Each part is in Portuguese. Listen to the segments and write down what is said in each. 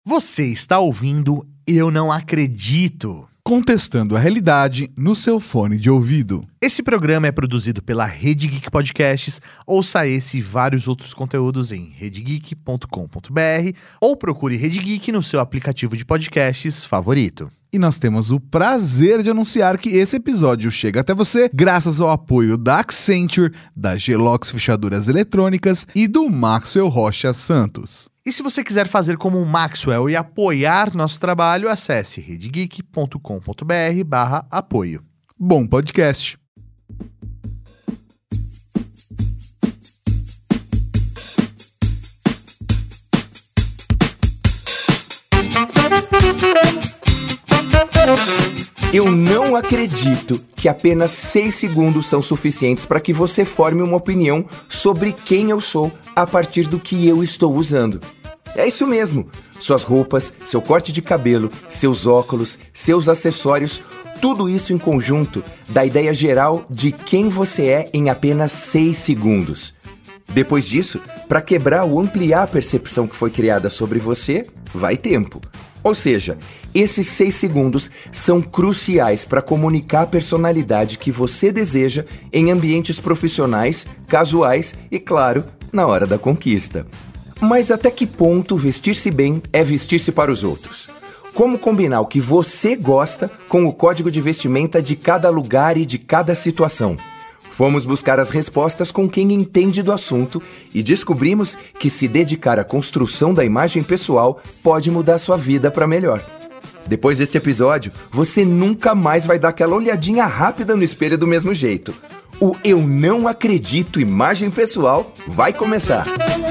Você está ouvindo Eu Não Acredito. Contestando a realidade no seu fone de ouvido. Esse programa é produzido pela Rede Geek Podcasts. Ouça esse e vários outros conteúdos em redegeek.com.br ou procure Rede Geek no seu aplicativo de podcasts favorito. E nós temos o prazer de anunciar que esse episódio chega até você graças ao apoio da Accenture, da Gelox Fechaduras Eletrônicas e do Maxwell Rocha Santos. E se você quiser fazer como o Maxwell e apoiar nosso trabalho, acesse redegeek.com.br/apoio. Bom podcast! Eu não acredito que apenas 6 segundos são suficientes para que você forme uma opinião sobre quem eu sou a partir do que eu estou usando. É isso mesmo. Suas roupas, seu corte de cabelo, seus óculos, seus acessórios, tudo isso em conjunto dá a ideia geral de quem você é em apenas 6 segundos. Depois disso, para quebrar ou ampliar a percepção que foi criada sobre você, vai tempo. Ou seja, esses 6 segundos são cruciais para comunicar a personalidade que você deseja em ambientes profissionais, casuais e, claro, na hora da conquista. Mas até que ponto vestir-se bem é vestir-se para os outros? Como combinar o que você gosta com o código de vestimenta de cada lugar e de cada situação? Fomos buscar as respostas com quem entende do assunto e descobrimos que se dedicar à construção da imagem pessoal pode mudar sua vida para melhor. Depois deste episódio, você nunca mais vai dar aquela olhadinha rápida no espelho do mesmo jeito. O Eu Não Acredito Imagem Pessoal vai começar.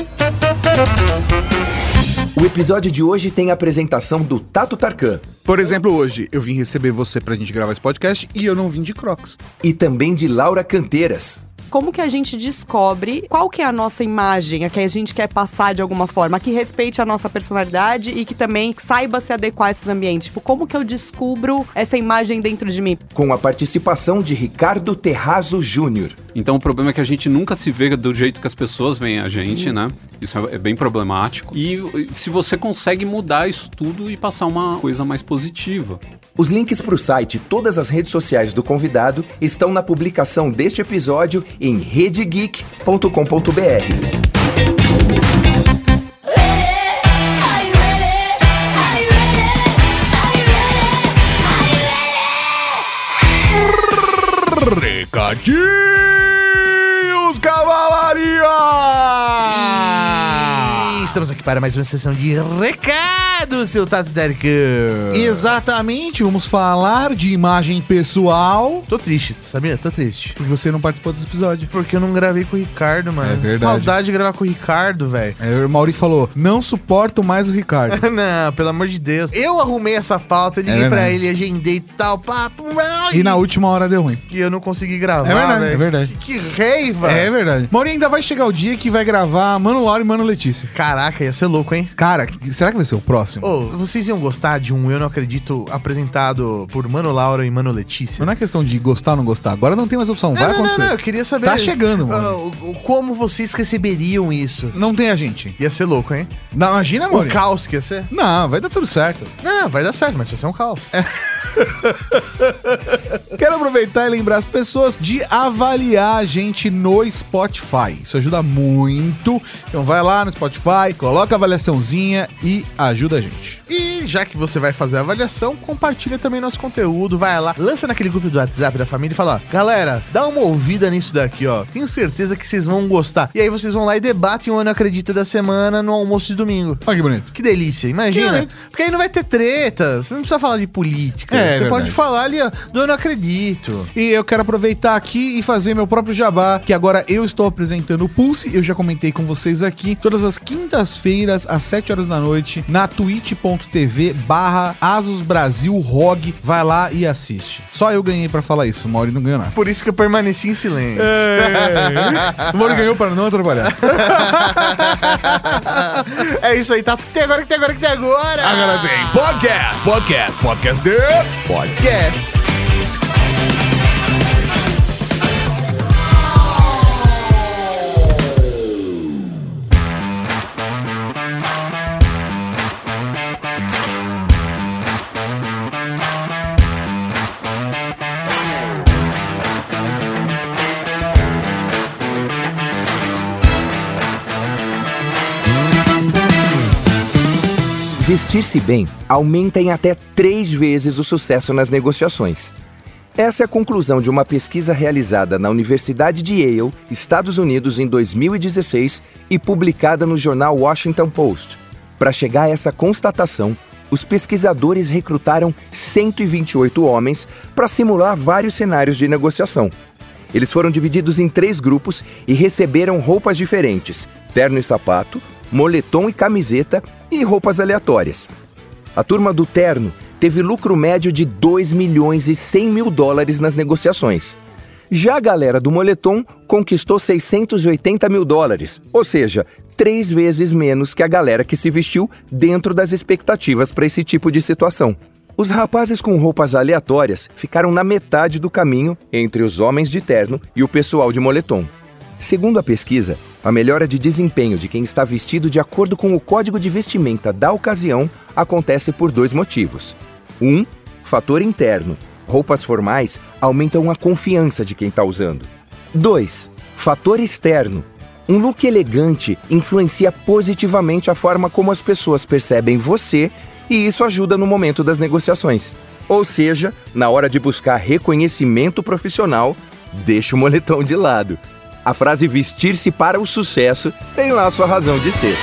O episódio de hoje tem a apresentação do Tato Tarkan. Por exemplo, hoje eu vim receber você pra gente gravar esse podcast e eu não vim de Crocs. E também de Laura Canteiras. Como que a gente descobre qual que é a nossa imagem, a que a gente quer passar de alguma forma, que respeite a nossa personalidade e que também saiba se adequar a esses ambientes? Tipo, como que eu descubro essa imagem dentro de mim? Com a participação de Ricardo Terrazzo Júnior. Então o problema é que a gente nunca se vê do jeito que as pessoas veem a gente, né? Isso é bem problemático. E se você consegue mudar isso tudo e passar uma coisa mais positiva. Os links para o site e todas as redes sociais do convidado estão na publicação deste episódio em redegeek.com.br. Recadinhos, cavalaria! Estamos aqui para mais uma sessão de recados, seu Tato Tarkan. Exatamente, vamos falar de imagem pessoal. Tô triste, sabia? Tô triste. Porque você não participou desse episódio. Porque eu não gravei com o Ricardo, mano. É verdade. Saudade de gravar com o Ricardo, velho. O Mauri falou, não suporto mais o Ricardo. Não, pelo amor de Deus. Eu arrumei essa pauta, eu liguei pra ele, agendei tal, papo. E na última hora deu ruim. E eu não consegui gravar, É verdade, véio. é verdade. Que raiva. É verdade. Mauri, ainda vai chegar o dia que vai gravar Mano Lauro e Mano Letícia. Caraca, ia ser louco, hein? Cara, será que vai ser o próximo? Ô, vocês iam gostar de um Eu Não Acredito apresentado por Mano Lauro e Mano Letícia? Não é questão de gostar ou não gostar. Agora não tem mais opção. Vai acontecer. Não, eu queria saber. Tá chegando, mano. Como vocês receberiam isso? Não tem a gente. Ia ser louco, hein? Não, imagina, Mauri. O caos que ia ser? Não, vai dar tudo certo. Não, vai dar certo, mas vai ser um caos. Quero aproveitar e lembrar as pessoas de avaliar a gente no Spotify. Isso ajuda muito. Então vai lá no Spotify, coloca a avaliaçãozinha e ajuda a gente. E já que você vai fazer a avaliação, compartilha também nosso conteúdo, vai lá, lança naquele grupo do WhatsApp da família e fala, ó, galera, dá uma ouvida nisso daqui, ó, tenho certeza que vocês vão gostar. E aí vocês vão lá e debatem o Eu Não Acredito da semana no almoço de domingo. Olha que bonito. Que delícia, imagina. bonito. Porque aí não vai ter treta, você não precisa falar de política, você verdade. pode falar ali, ó, do Eu Não Acredito. E eu quero aproveitar aqui e fazer meu próprio jabá, que agora eu estou apresentando o Pulse, eu já comentei com vocês aqui, todas as quintas-feiras, às 7 horas da noite, na twitch.tv/Asus Brasil ROG, vai lá e assiste. Só eu ganhei pra falar isso, o Mauri não ganhou nada. Por isso que eu permaneci em silêncio. O Mauri ganhou pra não atrapalhar. É isso aí, Tato. O que tem agora, Agora tem podcast de podcast. Vestir-se bem aumenta em até 3 vezes o sucesso nas negociações. Essa é a conclusão de uma pesquisa realizada na Universidade de Yale, Estados Unidos, em 2016 e publicada no jornal Washington Post. Para chegar a essa constatação, os pesquisadores recrutaram 128 homens para simular vários cenários de negociação. Eles foram divididos em 3 grupos e receberam roupas diferentes: terno e sapato, moletom e camiseta e roupas aleatórias. A turma do terno teve lucro médio de $2 milhões e 100 mil nas negociações. Já a galera do moletom conquistou $680 mil, ou seja, 3 vezes menos que a galera que se vestiu dentro das expectativas para esse tipo de situação. Os rapazes com roupas aleatórias ficaram na metade do caminho entre os homens de terno e o pessoal de moletom. Segundo a pesquisa, a melhora de desempenho de quem está vestido de acordo com o código de vestimenta da ocasião acontece por 2 motivos. 1. Fator interno. Roupas formais aumentam a confiança de quem está usando. 2. Fator externo. Um look elegante influencia positivamente a forma como as pessoas percebem você e isso ajuda no momento das negociações. Ou seja, na hora de buscar reconhecimento profissional, deixa o moletom de lado. A frase vestir-se para o sucesso tem lá sua razão de ser.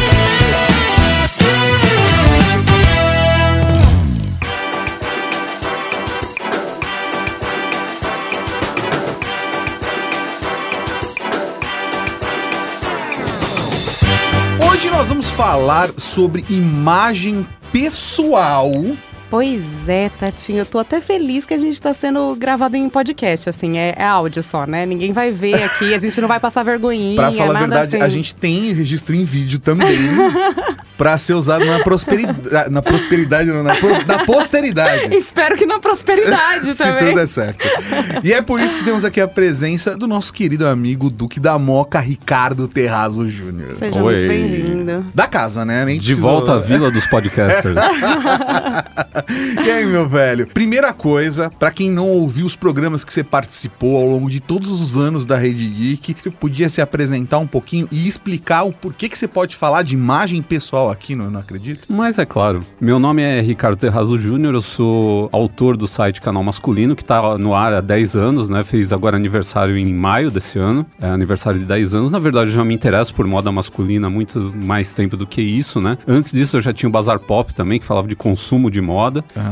Hoje nós vamos falar sobre imagem pessoal. Pois é, Tatinho, eu tô até feliz que a gente tá sendo gravado em podcast, assim, é áudio só, né? Ninguém vai ver aqui, a gente não vai passar vergonhinha, Pra falar a nada verdade, assim. a gente tem registro em vídeo também, pra ser usado na prosperidade, na posteridade. Espero que na prosperidade Se também. tudo der certo. E é por isso que temos aqui a presença do nosso querido amigo Duque da Moca, Ricardo Terrazzo Júnior. Seja Oi. muito bem-vindo. Da casa, né? Nem De precisou- volta à vila dos podcasters. E aí, meu velho? Primeira coisa, pra quem não ouviu os programas que você participou ao longo de todos os anos da Rede Geek, você podia se apresentar um pouquinho e explicar o porquê que você pode falar de imagem pessoal aqui, não acredito? Mas é claro, meu nome é Ricardo Terrazzo Júnior, eu sou autor do site Canal Masculino, que tá no ar há 10 anos, né? Fez agora aniversário em maio desse ano, é aniversário de 10 anos. Na verdade, eu já me interesso por moda masculina há muito mais tempo do que isso, né? Antes disso, eu já tinha o Bazar Pop também, que falava de consumo de moda.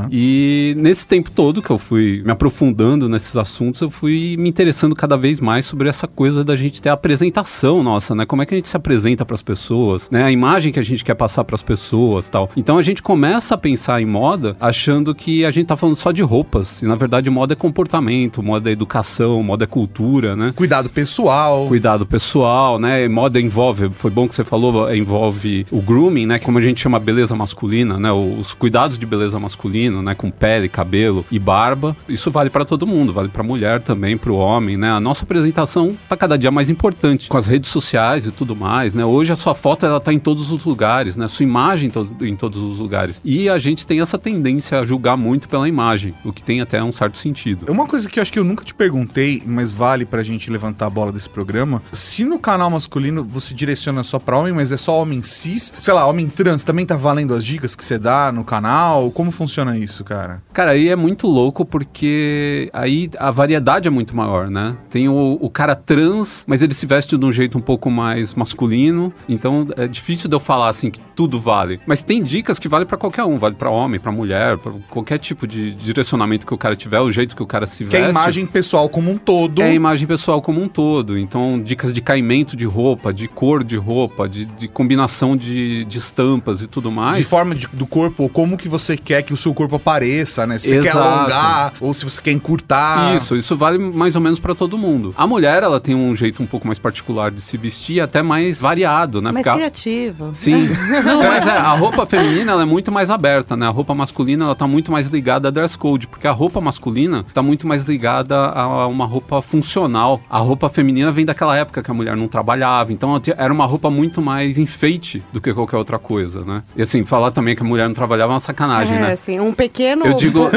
E nesse tempo todo que eu fui me aprofundando nesses assuntos, eu fui me interessando cada vez mais sobre essa coisa da gente ter a apresentação nossa, né? Como é que a gente se apresenta para as pessoas, né? A imagem que a gente quer passar para as pessoas, tal. Então a gente começa a pensar em moda achando que a gente tá falando só de roupas, e na verdade moda é comportamento, moda é educação, moda é cultura, né? Cuidado pessoal. Cuidado pessoal, né? Moda envolve, foi bom que você falou, envolve o grooming, né? Como a gente chama beleza masculina, né? Os cuidados de beleza masculino, né? Com pele, cabelo e barba. Isso vale pra todo mundo, vale pra mulher também, pro homem, né? A nossa apresentação tá cada dia mais importante com as redes sociais e tudo mais, né? Hoje a sua foto, ela tá em todos os lugares, né? Sua imagem em todos os lugares. E a gente tem essa tendência a julgar muito pela imagem, o que tem até um certo sentido. Uma coisa que eu acho que eu nunca te perguntei, mas vale pra gente levantar a bola desse programa, se no canal masculino você direciona só pra homem, mas é só homem cis, sei lá, homem trans, também tá valendo as dicas que você dá no canal? Como funciona isso, cara? Cara, aí é muito louco porque aí a variedade é muito maior, né? Tem o cara trans, mas ele se veste de um jeito um pouco mais masculino, então é difícil de eu falar assim que tudo vale. Mas tem dicas que valem pra qualquer um, vale pra homem, pra mulher, pra qualquer tipo de direcionamento que o cara tiver, o jeito que o cara se Que veste. é a imagem pessoal como um todo. É a imagem pessoal como um todo. Então, dicas de caimento de roupa, de cor de roupa, de combinação de estampas e tudo mais. De forma do corpo, ou como que você quer que o seu corpo apareça, né? Se você quer Exato. alongar, ou se você quer encurtar. Isso vale mais ou menos pra todo mundo. A mulher, ela tem um jeito um pouco mais particular de se vestir, até mais variado, né? Mais Porque criativo. Sim. Não, mas a roupa feminina, ela é muito mais aberta, né? A roupa masculina, ela tá muito mais ligada a dress code, porque a roupa masculina tá muito mais ligada a uma roupa funcional. A roupa feminina vem daquela época que a mulher não trabalhava, então era uma roupa muito mais enfeite do que qualquer outra coisa, né? E assim, falar também que a mulher não trabalhava é uma sacanagem, né? Assim, um pequeno... Eu digo,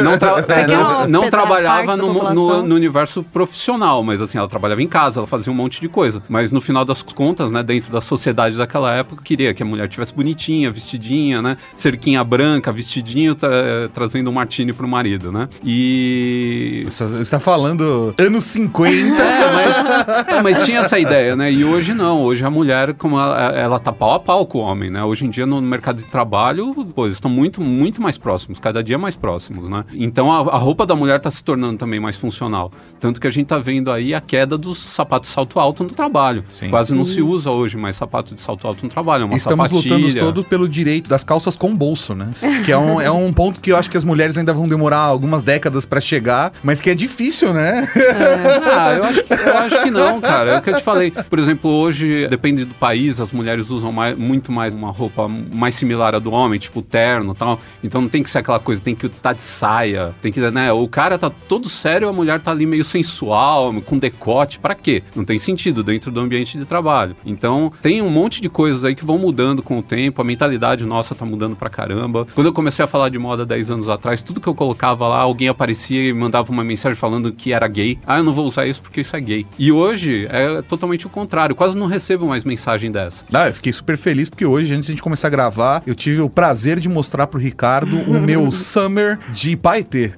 não pequena trabalhava parte da no população. universo profissional, mas assim, ela trabalhava em casa, ela fazia um monte de coisa. Mas no final das contas, né, dentro da sociedade daquela época, queria que a mulher tivesse bonitinha, vestidinha, né? Cerquinha branca, vestidinho, trazendo um martini pro marido, né? E... Você tá falando anos 50. Mas tinha essa ideia, né? E hoje não. Hoje a mulher, como ela tá pau a pau com o homem, né? Hoje em dia no mercado de trabalho, pô, eles estão muito, muito mais próximos, cada dia mais próximos, né? Então a roupa da mulher tá se tornando também mais funcional. Tanto que a gente tá vendo aí a queda dos sapatos de salto alto no trabalho. Sim. Quase não se usa hoje mais sapato de salto alto no trabalho, é uma Estamos sapatilha. lutando todos pelo direito das calças com bolso, né? Que é um ponto que eu acho que as mulheres ainda vão demorar algumas décadas pra chegar, mas que é difícil, né? Eu acho que não, cara. É o que eu te falei. Por exemplo, hoje, depende do país, as mulheres usam muito mais uma roupa mais similar à do homem, tipo terno e tal. Então não tem que ser aquela coisa, tem que estar de saia, tem que, né? O cara tá todo sério, a mulher tá ali meio sensual, com decote. Pra quê? Não tem sentido dentro do ambiente de trabalho. Então, tem um monte de coisas aí que vão mudando com o tempo, a mentalidade nossa tá mudando pra caramba. Quando eu comecei a falar de moda 10 anos atrás, tudo que eu colocava lá, alguém aparecia e mandava uma mensagem falando que era gay. Eu não vou usar isso porque isso é gay. E hoje é totalmente o contrário, quase não recebo mais mensagem dessa. Eu fiquei super feliz porque hoje, antes de a gente começar a gravar, eu tive o prazer de mostrar pro Ricardo o meu summer de Paetê.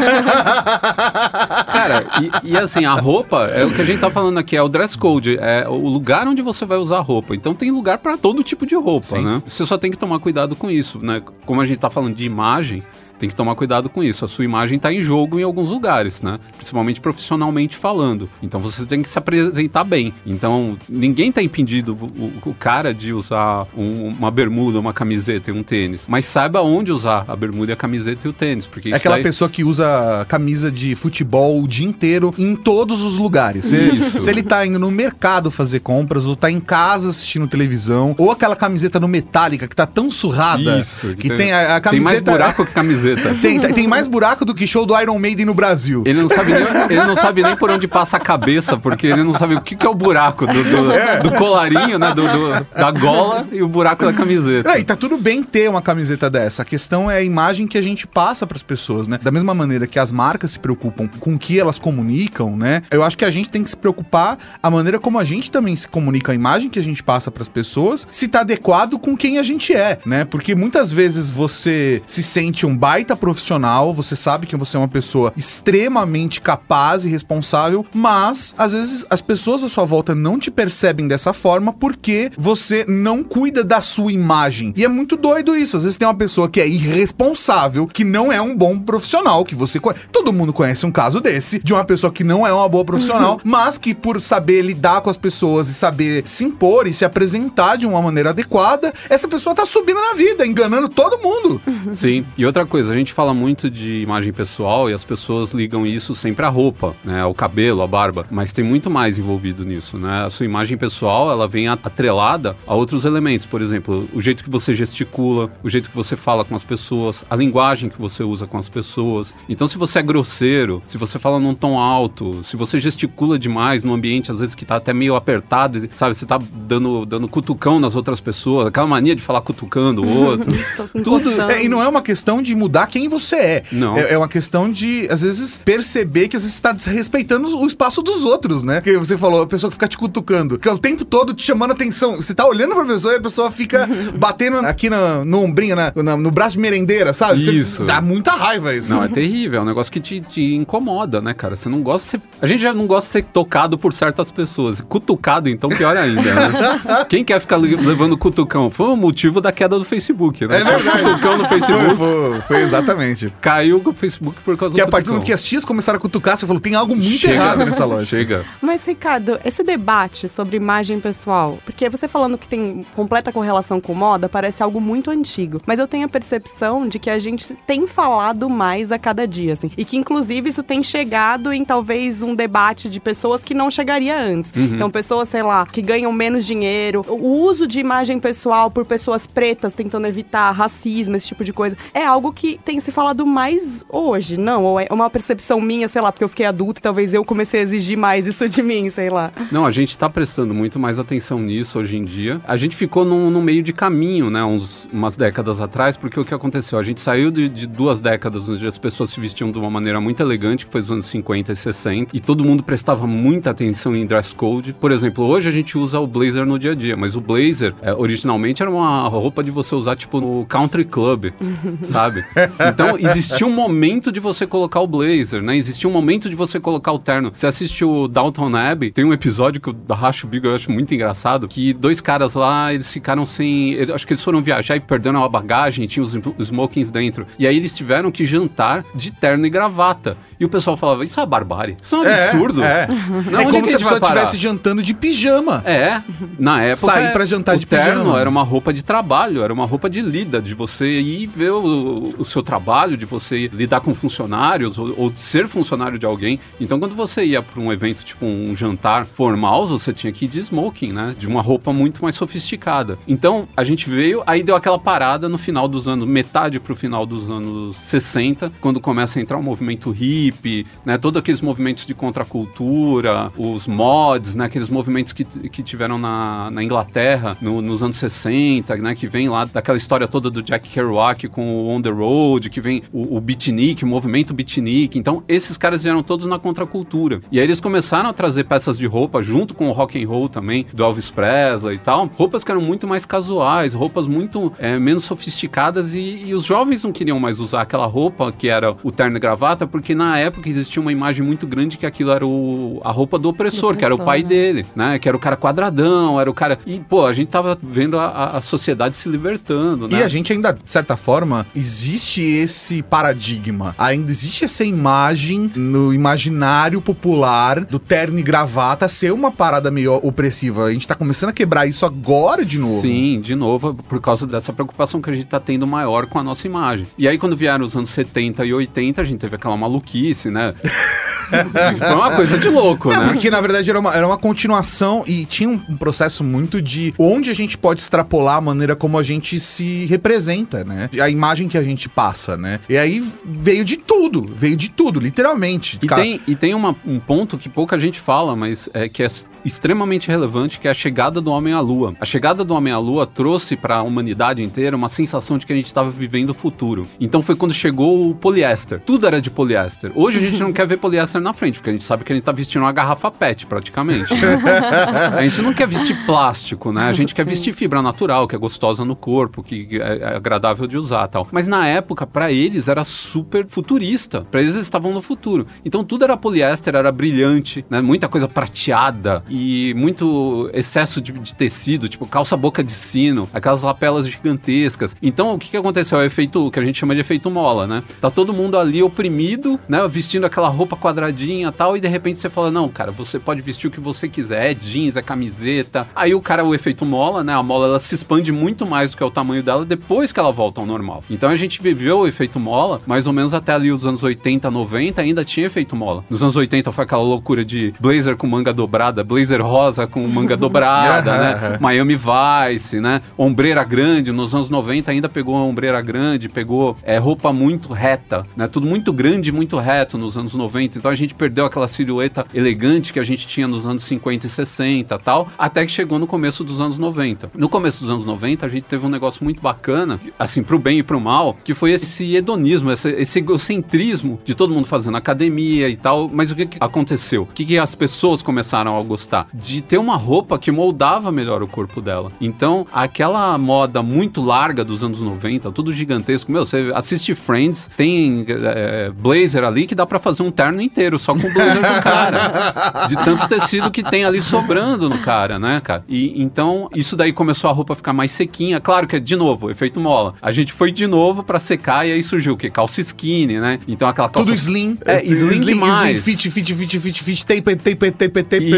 Cara, e assim, a roupa é o que a gente tá falando aqui, é o dress code, é o lugar onde você vai usar roupa. Então tem lugar pra todo tipo de roupa, Sim. né? Você só tem que tomar cuidado com isso, né? Como a gente tá falando de imagem, tem que tomar cuidado com isso. A sua imagem está em jogo em alguns lugares, né? Principalmente profissionalmente falando. Então você tem que se apresentar bem. Então ninguém está impedindo o cara de usar uma bermuda, uma camiseta e um tênis. Mas saiba onde usar a bermuda, a camiseta e o tênis. Porque É aquela pessoa que usa camisa de futebol o dia inteiro em todos os lugares. Se ele tá indo no mercado fazer compras, ou tá em casa assistindo televisão, ou aquela camiseta no Metallica que tá tão surrada. Isso, que tem a camiseta... Tem mais buraco que camiseta. Tem mais buraco do que show do Iron Maiden no Brasil. Ele não sabe nem por onde passa a cabeça, porque ele não sabe o que é o buraco do colarinho, né? Da gola e o buraco da camiseta. E tá tudo bem ter uma camiseta dessa. A questão é a imagem que a gente passa pras pessoas, né? Da mesma maneira que as marcas se preocupam com o que elas comunicam, né? Eu acho que a gente tem que se preocupar a maneira como a gente também se comunica, a imagem que a gente passa pras pessoas, se tá adequado com quem a gente é, né? Porque muitas vezes você se sente um baita profissional, você sabe que você é uma pessoa extremamente capaz e responsável, mas às vezes as pessoas à sua volta não te percebem dessa forma porque você não cuida da sua imagem. E é muito doido isso. Às vezes tem uma pessoa que é irresponsável, que não é um bom profissional, que você conhece. Todo mundo conhece um caso desse, de uma pessoa que não é uma boa profissional, mas que por saber lidar com as pessoas e saber se impor e se apresentar de uma maneira adequada, essa pessoa tá subindo na vida, enganando todo mundo. Sim. E outra coisa, a gente fala muito de imagem pessoal e as pessoas ligam isso sempre à roupa, né? Ao cabelo, à barba. Mas tem muito mais envolvido nisso, né? A sua imagem pessoal, ela vem atrelada a outros elementos. Por exemplo, o jeito que você gesticula, o jeito que você fala com as pessoas, a linguagem que você usa com as pessoas. Então, se você é grosseiro, se você fala num tom alto, se você gesticula demais num ambiente, às vezes, que tá até meio apertado, sabe? Você tá dando cutucão nas outras pessoas, aquela mania de falar cutucando o outro. Tudo. E não é uma questão de mudar quem você é. Não. É uma questão de, às vezes, perceber que às vezes você tá desrespeitando o espaço dos outros, né? Que você falou, a pessoa fica te cutucando, que é o tempo todo te chamando atenção. Você tá olhando pra pessoa e a pessoa fica batendo aqui no ombrinho, no braço de merendeira, sabe? Isso. Dá muita raiva isso. Não, é terrível, é um negócio que te incomoda, né, cara? Você não gosta de ser... A gente já não gosta de ser tocado por certas pessoas. Cutucado, então, pior ainda, né? Quem quer ficar levando cutucão? Foi o motivo da queda do Facebook, né? É verdade. Cutucão no Facebook. Foi exatamente. Caiu o Facebook por causa Que do a partir do cutucão. momento que as tias começaram a cutucar, você falou, tem algo muito Chega. errado nessa loja. Chega. Mas, Ricardo, esse debate sobre imagem pessoal, porque você falando que tem completa correlação com moda, parece algo muito antigo. Mas eu tenho a percepção de que a gente tem falado mais a cada dia, assim. E que, inclusive, isso tem chegado em talvez um debate de pessoas que não chegaria antes. Então, pessoas, sei lá, que ganham menos dinheiro. O uso de imagem pessoal por pessoas pretas tentando evitar racismo, esse tipo de coisa, é algo que que tem se falado mais hoje, não? Ou é uma percepção minha, sei lá, porque eu fiquei adulta e talvez eu comecei a exigir mais isso de mim, sei lá. Não, a gente tá prestando muito mais atenção nisso hoje em dia. A gente ficou no meio de caminho, né, umas décadas atrás, porque o que aconteceu? A gente saiu de 2 décadas onde as pessoas se vestiam de uma maneira muito elegante, que foi os anos 50 e 60, e todo mundo prestava muita atenção em dress code. Por exemplo, hoje a gente usa o blazer no dia a dia, mas o blazer, originalmente, era uma roupa de você usar, tipo, no country club, sabe? Então, existia um momento de você colocar o blazer, né? Existia um momento de você colocar o terno. Você assiste o Downton Abbey, tem um episódio que eu racho o bico, eu acho muito engraçado, que 2 caras lá, eles ficaram sem... acho que eles foram viajar e perderam a bagagem, tinha os smokings dentro. E aí eles tiveram que jantar de terno e gravata. E o pessoal falava, isso é uma barbárie, isso é um absurdo. Não, é como se a pessoa estivesse jantando de pijama. Na época... Sair pra jantar de pijama. O terno pijama era uma roupa de trabalho, era uma roupa de lida, de você ir ver o seu trabalho, de você lidar com funcionários, ou ser funcionário de alguém. Então, quando você ia pra um evento, tipo um jantar formal, você tinha que ir de smoking, né? De uma roupa muito mais sofisticada. Então, a gente veio, aí deu aquela parada no final dos anos, metade pro final dos anos 60, quando começa a entrar o movimento hippie, né? Todos aqueles movimentos de contracultura, os mods, né? Aqueles movimentos que tiveram na Inglaterra nos anos 60, né? Que vem lá daquela história toda do Jack Kerouac com o On The Road, que vem o beatnik, o movimento beatnik. Então, esses caras vieram todos na contracultura. E aí eles começaram a trazer peças de roupa, junto com o rock and roll também, do Elvis Presley e tal. Roupas que eram muito mais casuais, roupas muito menos sofisticadas, e os jovens não queriam mais usar aquela roupa que era o terno e gravata, porque na época existia uma imagem muito grande que aquilo era a roupa do opressor, que era o pai dele, né? Que era o cara quadradão, era o cara... E, pô, a gente tava vendo a sociedade se libertando, né? E a gente ainda, de certa forma, existe esse paradigma. Ainda existe essa imagem no imaginário popular do terno e gravata ser uma parada meio opressiva. A gente tá começando a quebrar isso agora de novo. Sim, de novo, por causa dessa preocupação que a gente tá tendo maior com a nossa imagem. E aí, quando vieram os anos 70 e 80, a gente teve aquela maluquice, né? Foi uma coisa de louco, né? Porque, na verdade, era uma continuação e tinha um processo muito de onde a gente pode extrapolar a maneira como a gente se representa, né? A imagem que a gente passa, né? E aí veio de tudo, literalmente. E tem um ponto que pouca gente fala, mas que é extremamente relevante, que é a chegada do homem à Lua. A chegada do homem à Lua trouxe para a humanidade inteira uma sensação de que a gente estava vivendo o futuro. Então foi quando chegou o poliéster. Tudo era de poliéster. Hoje a gente não quer ver poliéster na frente, porque a gente sabe que a gente tá vestindo uma garrafa PET, praticamente. A gente não quer vestir plástico, né? A gente quer vestir fibra natural, que é gostosa no corpo, que é agradável de usar e tal. Mas na época, para eles, era super futurista. Para eles estavam no futuro. Então tudo era poliéster, era brilhante, né? Muita coisa prateada e muito excesso de tecido, tipo calça boca de sino, aquelas lapelas gigantescas. Então o que aconteceu? É o efeito que a gente chama de efeito mola, né? Tá todo mundo ali oprimido, né? Vestindo aquela roupa quadradinha e tal, e de repente você fala, não, cara, você pode vestir o que você quiser, é jeans, é camiseta. Aí o efeito mola, né? A mola, ela se expande muito mais do que é o tamanho dela depois que ela volta ao normal. Então a gente viveu o efeito mola, mais ou menos até ali os anos 80, 90, ainda tinha efeito mola. Nos anos 80 foi aquela loucura de blazer com manga dobrada, blazer rosa com manga dobrada, né? Miami Vice, né? Ombreira grande, nos anos 90 ainda pegou a ombreira grande, pegou roupa muito reta, né? Tudo muito grande, muito reto nos anos 90. Então a gente perdeu aquela silhueta elegante que a gente tinha nos anos 50 e 60 e tal, até que chegou no começo dos anos 90. No começo dos anos 90 a gente teve um negócio muito bacana, assim, pro bem e pro mal, que foi esse hedonismo, esse egocentrismo de todo mundo fazendo academia e tal. Mas o que aconteceu? O que as pessoas começaram a gostar? De ter uma roupa que moldava melhor o corpo dela. Então, aquela moda muito larga dos anos 90, tudo gigantesco. Meu, você assiste Friends, tem blazer ali que dá pra fazer um terno inteiro, só com o blazer do cara. De tanto tecido que tem ali sobrando no cara, né, cara? E então, isso daí começou a roupa a ficar mais sequinha. Claro que, de novo, efeito mola. A gente foi de novo pra secar e aí surgiu o quê? Calça skinny, né? Então, aquela calça... Tudo slim. Slim demais. Slim, fit, tape. Isso.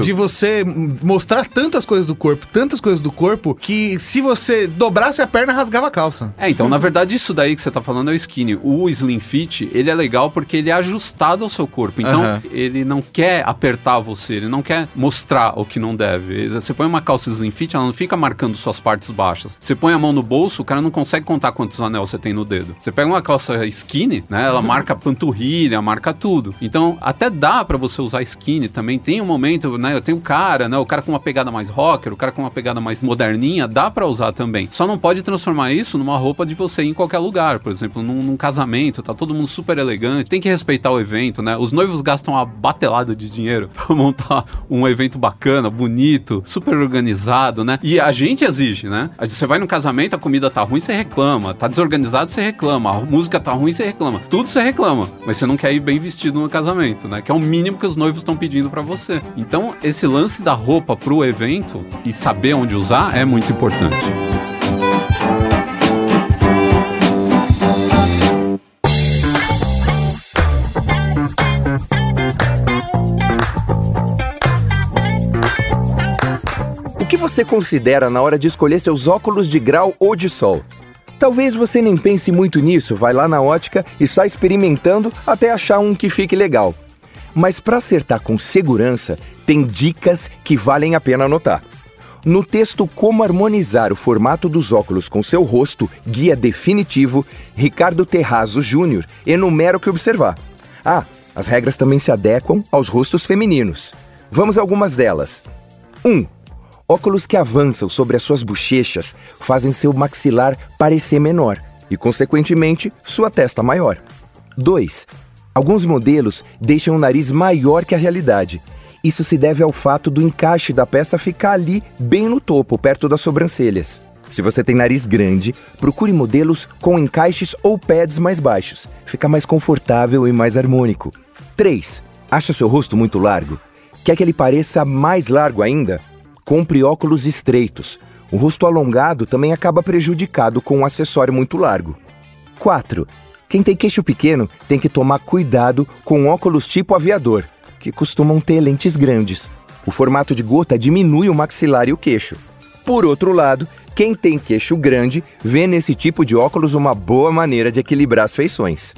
de você mostrar tantas coisas do corpo, que se você dobrasse a perna, rasgava a calça. Então, na verdade, isso daí que você tá falando é o skinny. O slim fit, ele é legal porque ele é ajustado ao seu corpo. Então, ele não quer apertar você, ele não quer mostrar o que não deve. Você põe uma calça slim fit, ela não fica marcando suas partes baixas. Você põe a mão no bolso, o cara não consegue contar quantos anéis você tem no dedo. Você pega uma calça skinny, né? Ela marca a panturrilha, marca tudo. Então, até dá pra você usar skinny também. Tem um momento, né? Eu tenho um cara, né? O cara com uma pegada mais rocker, o cara com uma pegada mais moderninha, dá pra usar também. Só não pode transformar isso numa roupa de você ir em qualquer lugar. Por exemplo, num casamento, tá todo mundo super elegante. Tem que respeitar o evento, né? Os noivos gastam uma batelada de dinheiro pra montar um evento bacana, bonito, super organizado, né? E a gente exige, né? Você vai no casamento, a comida tá ruim, você reclama. Tá desorganizado, você reclama. A música tá ruim, você reclama. Tudo você reclama. Mas você não quer ir bem vestido no casamento, né? Que é o mínimo que os noivos estão pedindo pra você. Então, esse lance da roupa pro evento e saber onde usar é muito importante. O que você considera na hora de escolher seus óculos de grau ou de sol? Talvez você nem pense muito nisso, vai lá na ótica e sai experimentando até achar um que fique legal. Mas para acertar com segurança, tem dicas que valem a pena anotar. No texto Como Harmonizar o Formato dos Óculos com Seu Rosto, Guia Definitivo, Ricardo Terrazzo Júnior enumera o que observar. As regras também se adequam aos rostos femininos. Vamos a algumas delas. 1. Óculos que avançam sobre as suas bochechas fazem seu maxilar parecer menor e, consequentemente, sua testa maior. 2. Alguns modelos deixam o nariz maior que a realidade. Isso se deve ao fato do encaixe da peça ficar ali, bem no topo, perto das sobrancelhas. Se você tem nariz grande, procure modelos com encaixes ou pads mais baixos. Fica mais confortável e mais harmônico. 3. Acha seu rosto muito largo? Quer que ele pareça mais largo ainda? Compre óculos estreitos. O rosto alongado também acaba prejudicado com um acessório muito largo. 4. Quem tem queixo pequeno tem que tomar cuidado com óculos tipo aviador, que costumam ter lentes grandes. O formato de gota diminui o maxilar e o queixo. Por outro lado, quem tem queixo grande vê nesse tipo de óculos uma boa maneira de equilibrar as feições.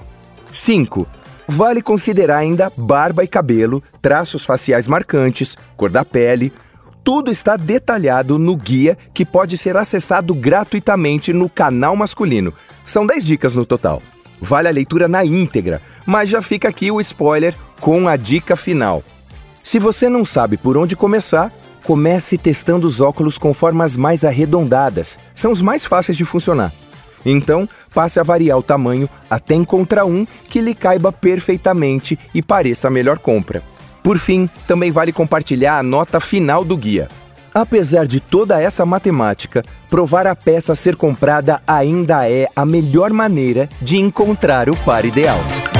5. Vale considerar ainda barba e cabelo, traços faciais marcantes, cor da pele. Tudo está detalhado no guia que pode ser acessado gratuitamente no canal masculino. São 10 dicas no total. Vale a leitura na íntegra, mas já fica aqui o spoiler com a dica final. Se você não sabe por onde começar, comece testando os óculos com formas mais arredondadas. São os mais fáceis de funcionar. Então, passe a variar o tamanho até encontrar um que lhe caiba perfeitamente e pareça a melhor compra. Por fim, também vale compartilhar a nota final do guia. Apesar de toda essa matemática, provar a peça ser comprada ainda é a melhor maneira de encontrar o par ideal.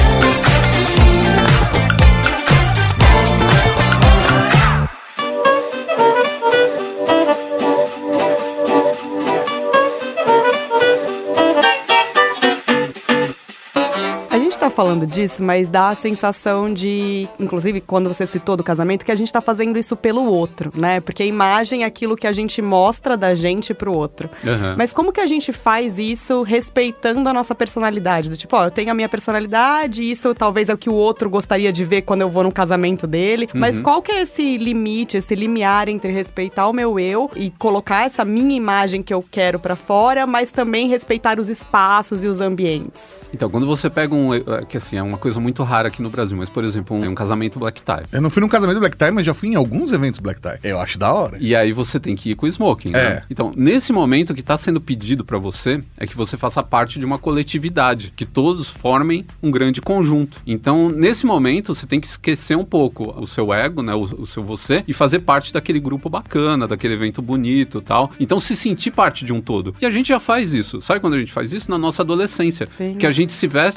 Falando disso, mas dá a sensação de, inclusive quando você citou do casamento, que a gente tá fazendo isso pelo outro, né? Porque a imagem é aquilo que a gente mostra da gente pro outro. Mas como que a gente faz isso respeitando a nossa personalidade? Do tipo, eu tenho a minha personalidade, isso talvez é o que o outro gostaria de ver quando eu vou no casamento dele. Mas qual que é esse limite, esse limiar entre respeitar o meu eu e colocar essa minha imagem que eu quero pra fora, mas também respeitar os espaços e os ambientes? Então, quando você pega que assim, é uma coisa muito rara aqui no Brasil, mas, por exemplo, um casamento black tie. Eu não fui num casamento black tie, mas já fui em alguns eventos black tie. Eu acho da hora. E aí você tem que ir com smoking, né? Então, nesse momento, o que está sendo pedido para você é que você faça parte de uma coletividade, que todos formem um grande conjunto. Então, nesse momento, você tem que esquecer um pouco o seu ego, né? O seu você, e fazer parte daquele grupo bacana, daquele evento bonito e tal. Então, se sentir parte de um todo. E a gente já faz isso. Sabe quando a gente faz isso? Na nossa adolescência. Sim. Que a gente se veste igual todo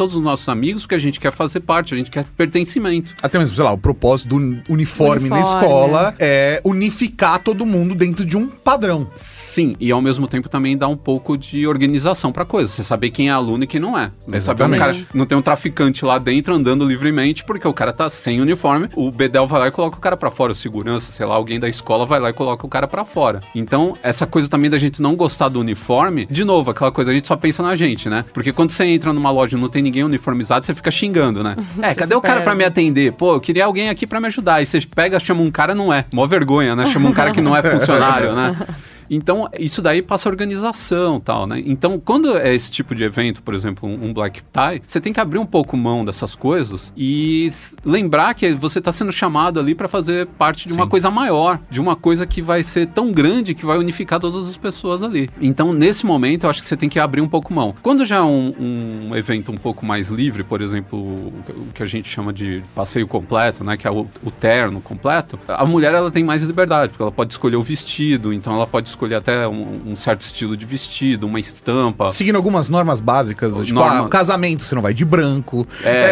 todos os nossos amigos porque a gente quer fazer parte, a gente quer pertencimento. Até mesmo, sei lá, o propósito do uniforme na escola é unificar todo mundo dentro de um padrão. Sim, e ao mesmo tempo também dá um pouco de organização pra coisa. Você saber quem é aluno e quem não é. Não saber um cara, não tem um traficante lá dentro andando livremente porque o cara tá sem uniforme. O bedel vai lá e coloca o cara pra fora, o segurança, sei lá, alguém da escola vai lá e coloca o cara pra fora. Então, essa coisa também da gente não gostar do uniforme, de novo, aquela coisa, a gente só pensa na gente, né? Porque quando você entra numa loja e não tem ninguém uniformizado, você fica xingando, né? Cadê o cara pra me atender? Pô, eu queria alguém aqui pra me ajudar. E você pega, chama um cara, não é. Mó vergonha, né? Chama um cara que não é funcionário, né? Então, isso daí passa organização e tal, né? Então, quando é esse tipo de evento, por exemplo, um black tie, você tem que abrir um pouco mão dessas coisas e lembrar que você está sendo chamado ali para fazer parte de uma coisa maior, de uma coisa que vai ser tão grande que vai unificar todas as pessoas ali. Então, nesse momento, eu acho que você tem que abrir um pouco mão. Quando já é um evento um pouco mais livre, por exemplo, o que a gente chama de passeio completo, né? Que é o terno completo, a mulher, ela tem mais liberdade, porque ela pode escolher o vestido, então ela pode escolher até um certo estilo de vestido, uma estampa. Seguindo algumas normas básicas, tipo, casamento, você não vai de branco.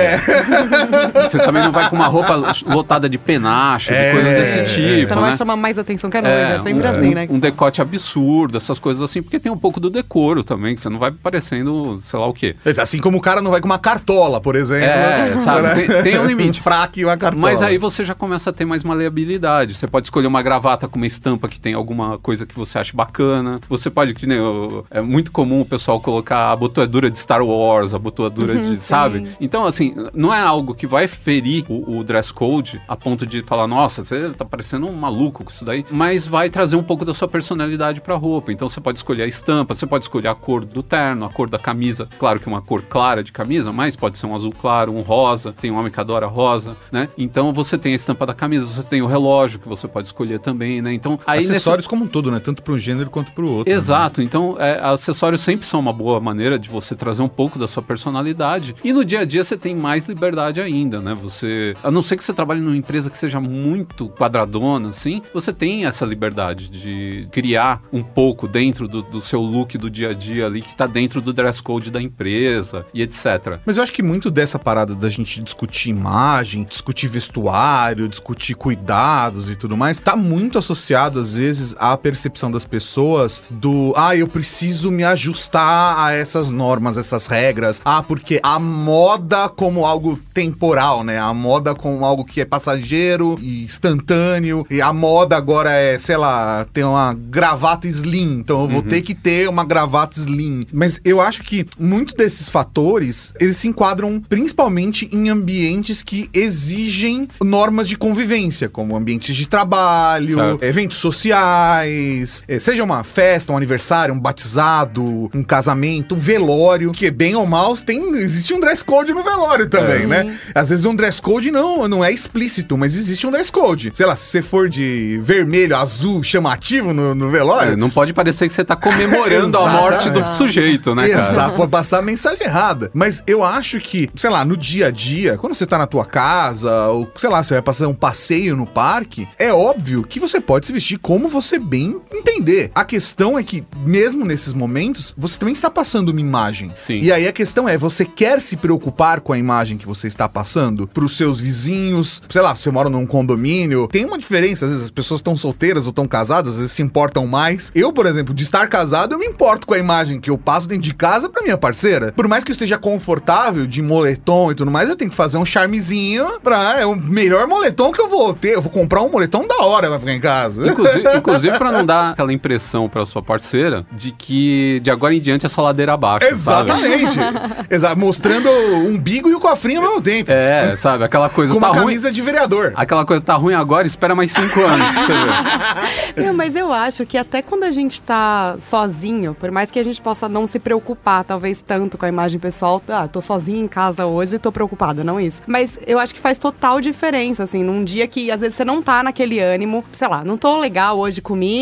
Você também não vai com uma roupa lotada de penacho, de coisas desse tipo. Você não vai chamar mais atenção que a noiva, é sempre assim, né? Um decote absurdo, essas coisas assim, porque tem um pouco do decoro também, que você não vai parecendo, sei lá o quê. Assim como o cara não vai com uma cartola, por exemplo. Sabe? Tem um limite. Um fraque e uma cartola. Mas aí você já começa a ter mais maleabilidade. Você pode escolher uma gravata com uma estampa que tem alguma coisa que você acha bacana. Você pode, que nem é muito comum o pessoal colocar a abotoadura de Star Wars, a abotoadura de, sabe? Então, assim, não é algo que vai ferir o dress code a ponto de falar, nossa, você tá parecendo um maluco com isso daí, mas vai trazer um pouco da sua personalidade pra roupa. Então, você pode escolher a estampa, você pode escolher a cor do terno, a cor da camisa. Claro que uma cor clara de camisa, mas pode ser um azul claro, um rosa. Tem um homem que adora rosa, né? Então, você tem a estampa da camisa, você tem o relógio que você pode escolher também, né? Então, aí acessórios como um todo, né? Tanto para um gênero quanto para o outro. Exato. Né? Então, acessórios sempre são uma boa maneira de você trazer um pouco da sua personalidade. E no dia a dia você tem mais liberdade ainda, né? Você, a não ser que você trabalhe numa empresa que seja muito quadradona, assim, você tem essa liberdade de criar um pouco dentro do seu look do dia a dia ali, que tá dentro do dress code da empresa e etc. Mas eu acho que muito dessa parada da gente discutir imagem, discutir vestuário, discutir cuidados e tudo mais, tá muito associado, às vezes, à percepção das pessoas eu preciso me ajustar a essas normas, essas regras. Porque a moda como algo temporal, né? A moda como algo que é passageiro e instantâneo. E a moda agora é, sei lá, ter uma gravata slim. Então eu vou ter que ter uma gravata slim. Mas eu acho que muito desses fatores, eles se enquadram principalmente em ambientes que exigem normas de convivência, como ambientes de trabalho, eventos sociais, seja uma festa, um aniversário, um batizado, um casamento, um velório, que bem ou mal existe um dress code no velório também, né? Às vezes um dress code não é explícito, mas existe um dress code. Sei lá, se você for de vermelho, azul, chamativo no velório... não pode parecer que você tá comemorando a morte do sujeito, né, cara? Exato, pode passar a mensagem errada. Mas eu acho que, sei lá, no dia a dia, quando você tá na tua casa, ou sei lá, você vai passar um passeio no parque, é óbvio que você pode se vestir como você bem entender. A questão é que, mesmo nesses momentos, você também está passando uma imagem. Sim. E aí a questão é, você quer se preocupar com a imagem que você está passando pros seus vizinhos? Sei lá, você mora num condomínio, tem uma diferença, às vezes as pessoas estão solteiras ou estão casadas, às vezes se importam mais. Eu, por exemplo, de estar casado, eu me importo com a imagem que eu passo dentro de casa pra minha parceira. Por mais que eu esteja confortável, de moletom e tudo mais, eu tenho que fazer um charmezinho é o melhor moletom que eu vou ter. Eu vou comprar um moletom da hora pra ficar em casa. Inclusive pra não dar aquela impressão pra sua parceira de que de agora em diante é só ladeira abaixo. Exatamente. Mostrando o umbigo e o cofrinho ao mesmo tempo. Sabe? Aquela coisa com tá uma ruim. Camisa de vereador. Aquela coisa tá ruim agora, espera mais 5 anos pra você ver. Mas eu acho que até quando a gente tá sozinho, por mais que a gente possa não se preocupar, talvez tanto com a imagem pessoal, tô sozinho em casa hoje e tô preocupada, não isso. Mas eu acho que faz total diferença, assim, num dia que às vezes você não tá naquele ânimo, sei lá, não tô legal hoje comigo e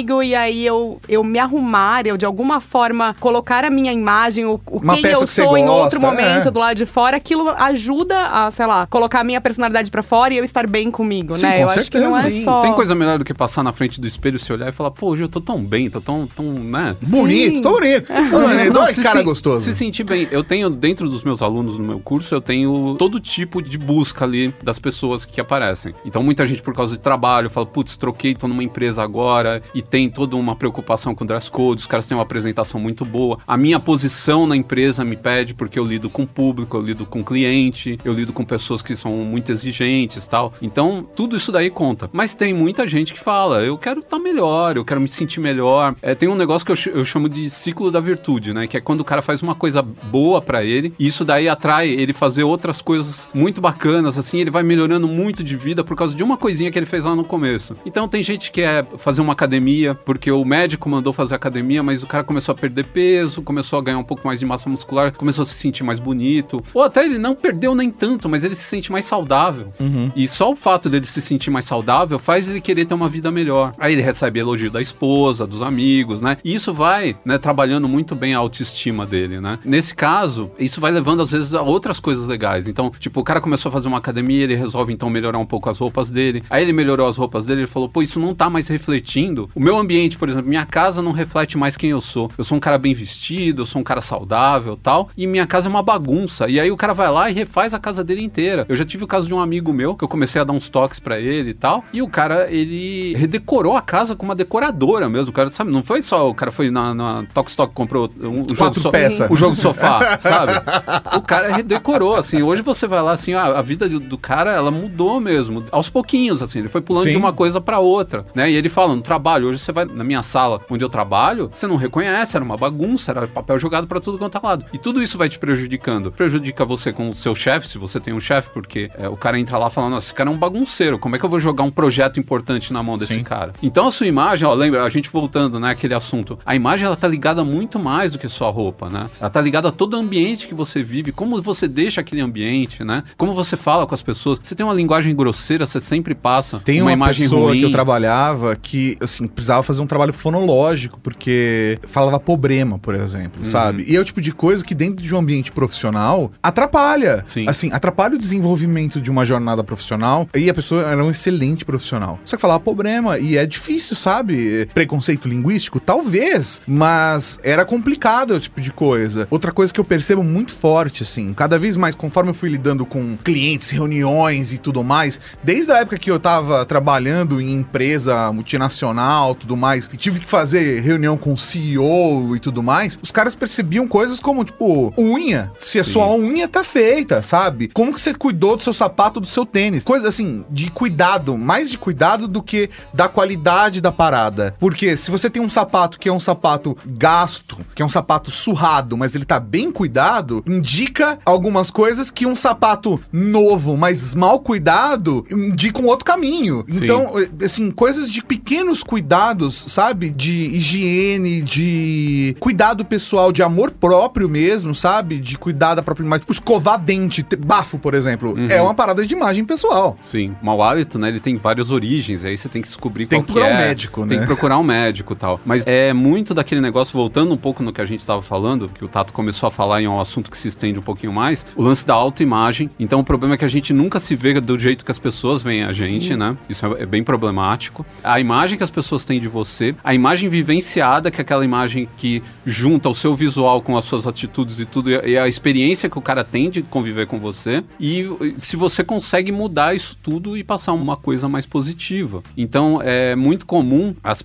aí eu me arrumar, eu de alguma forma colocar a minha imagem, Uma quem peça eu que você sou em gosta, outro momento do lado de fora, aquilo ajuda a, sei lá, colocar a minha personalidade pra fora e eu estar bem comigo, Sim, né? com Eu acho que não é Sim, só... tem coisa melhor do que passar na frente do espelho, se olhar e falar, pô, hoje eu tô tão bem, tô tão, né? Bonito, tô bonito. Olha que cara gostoso. Se sentir bem. Eu tenho, dentro dos meus alunos no meu curso, eu tenho todo tipo de busca ali das pessoas que aparecem. Então, muita gente, por causa de trabalho, fala, putz, troquei, tô numa empresa agora, e tem toda uma preocupação com o dress code, os caras têm uma apresentação muito boa. A minha posição na empresa me pede, porque eu lido com o público, eu lido com cliente, eu lido com pessoas que são muito exigentes e tal. Então, tudo isso daí conta. Mas tem muita gente que fala, eu quero estar melhor, eu quero me sentir melhor. Tem um negócio que eu chamo de ciclo da virtude, né? Que é quando o cara faz uma coisa boa pra ele, e isso daí atrai ele fazer outras coisas muito bacanas, assim, ele vai melhorando muito de vida por causa de uma coisinha que ele fez lá no começo. Então tem gente que quer fazer uma academia, porque o médico mandou fazer academia, mas o cara começou a perder peso, começou a ganhar um pouco mais de massa muscular, começou a se sentir mais bonito, ou até ele não perdeu nem tanto, mas ele se sente mais saudável. E só o fato dele se sentir mais saudável faz ele querer ter uma vida melhor. Aí ele recebe elogio da esposa, dos amigos, né? E isso vai, né, trabalhando muito bem a autoestima dele, né? Nesse caso, isso vai levando às vezes a outras coisas legais. Então, tipo, o cara começou a fazer uma academia, ele resolve então melhorar um pouco as roupas dele. Aí ele melhorou as roupas dele, ele falou, pô, isso não tá mais refletindo. O meu ambiente, por exemplo, minha casa não reflete mais quem eu sou. Eu sou um cara bem vestido, eu sou um cara saudável, tal, e minha casa é uma bagunça. E aí o cara vai lá e refaz a casa dele inteira. Eu já tive o caso de um amigo meu, que eu comecei a dar uns toques pra ele e tal, e o cara, ele redecorou a casa com uma decoradora mesmo. O cara, sabe, não foi só o cara foi na Tokstok, comprou um jogo de sofá, sabe? O cara redecorou, assim, hoje você vai lá, assim, a vida do cara, ela mudou mesmo, aos pouquinhos, assim, ele foi pulando de uma coisa pra outra, né? E ele fala, no trabalho, hoje você vai na minha sala, onde eu trabalho, você não reconhece, era uma bagunça, era papel jogado pra tudo quanto é lado. E tudo isso vai te prejudicando. Prejudica você com o seu chefe, se você tem um chefe, porque o cara entra lá falando, nossa, esse cara é um bagunceiro, como é que eu vou jogar um projeto importante na mão desse cara? Então a sua imagem, ó, lembra, a gente voltando, né, aquele assunto, a imagem, ela tá ligada muito mais do que só a roupa, né? Ela tá ligada a todo o ambiente que você vive, como você deixa aquele ambiente, né? Como você fala com as pessoas. Você tem uma linguagem grosseira, você sempre passa uma imagem ruim. Tem uma pessoa que eu trabalhava que, assim, precisava fazer um trabalho fonológico, porque falava problema, por exemplo, sabe? E é o tipo de coisa que dentro de um ambiente profissional atrapalha. Sim. Assim, atrapalha o desenvolvimento de uma jornada profissional, e a pessoa era um excelente profissional. Só que falava problema, e é difícil, sabe? Preconceito linguístico, talvez, mas era complicado o tipo de coisa. Outra coisa que eu percebo muito forte, assim, cada vez mais, conforme eu fui lidando com clientes, reuniões e tudo mais, desde a época que eu tava trabalhando em empresa multinacional, tudo mais, e tive que fazer reunião com o CEO e tudo mais, os caras percebiam coisas como, tipo, unha. Se a sua unha tá feita, sabe? Como que você cuidou do seu sapato, do seu tênis? Coisa, assim, de cuidado, mais de cuidado do que da qualidade da parada. Porque se você tem um sapato que é um sapato gasto, que é um sapato surrado, mas ele tá bem cuidado, indica algumas coisas que um sapato novo, mas mal cuidado, indica um outro caminho. Sim. Então, assim, coisas de pequenos cuidados, sabe? De higiene, de cuidado pessoal, de amor próprio mesmo, sabe? De cuidar da própria imagem. Tipo, escovar dente, bafo, por exemplo, é uma parada de imagem pessoal. Sim. O mau hálito, né? Ele tem várias origens, aí você tem que descobrir qual que é. Tem que procurar um médico, né? Tem que procurar um médico e tal. Mas é muito daquele negócio, voltando um pouco no que a gente tava falando, que o Tato começou a falar em um assunto que se estende um pouquinho mais, o lance da autoimagem. Então o problema é que a gente nunca se vê do jeito que as pessoas veem a gente, né? Isso é bem problemático. A imagem que as pessoas têm de você, a imagem vivenciada, que é aquela imagem que junta o seu visual com as suas atitudes e tudo, e a experiência que o cara tem de conviver com você, e se você consegue mudar isso tudo e passar uma coisa mais positiva. Então é muito comum as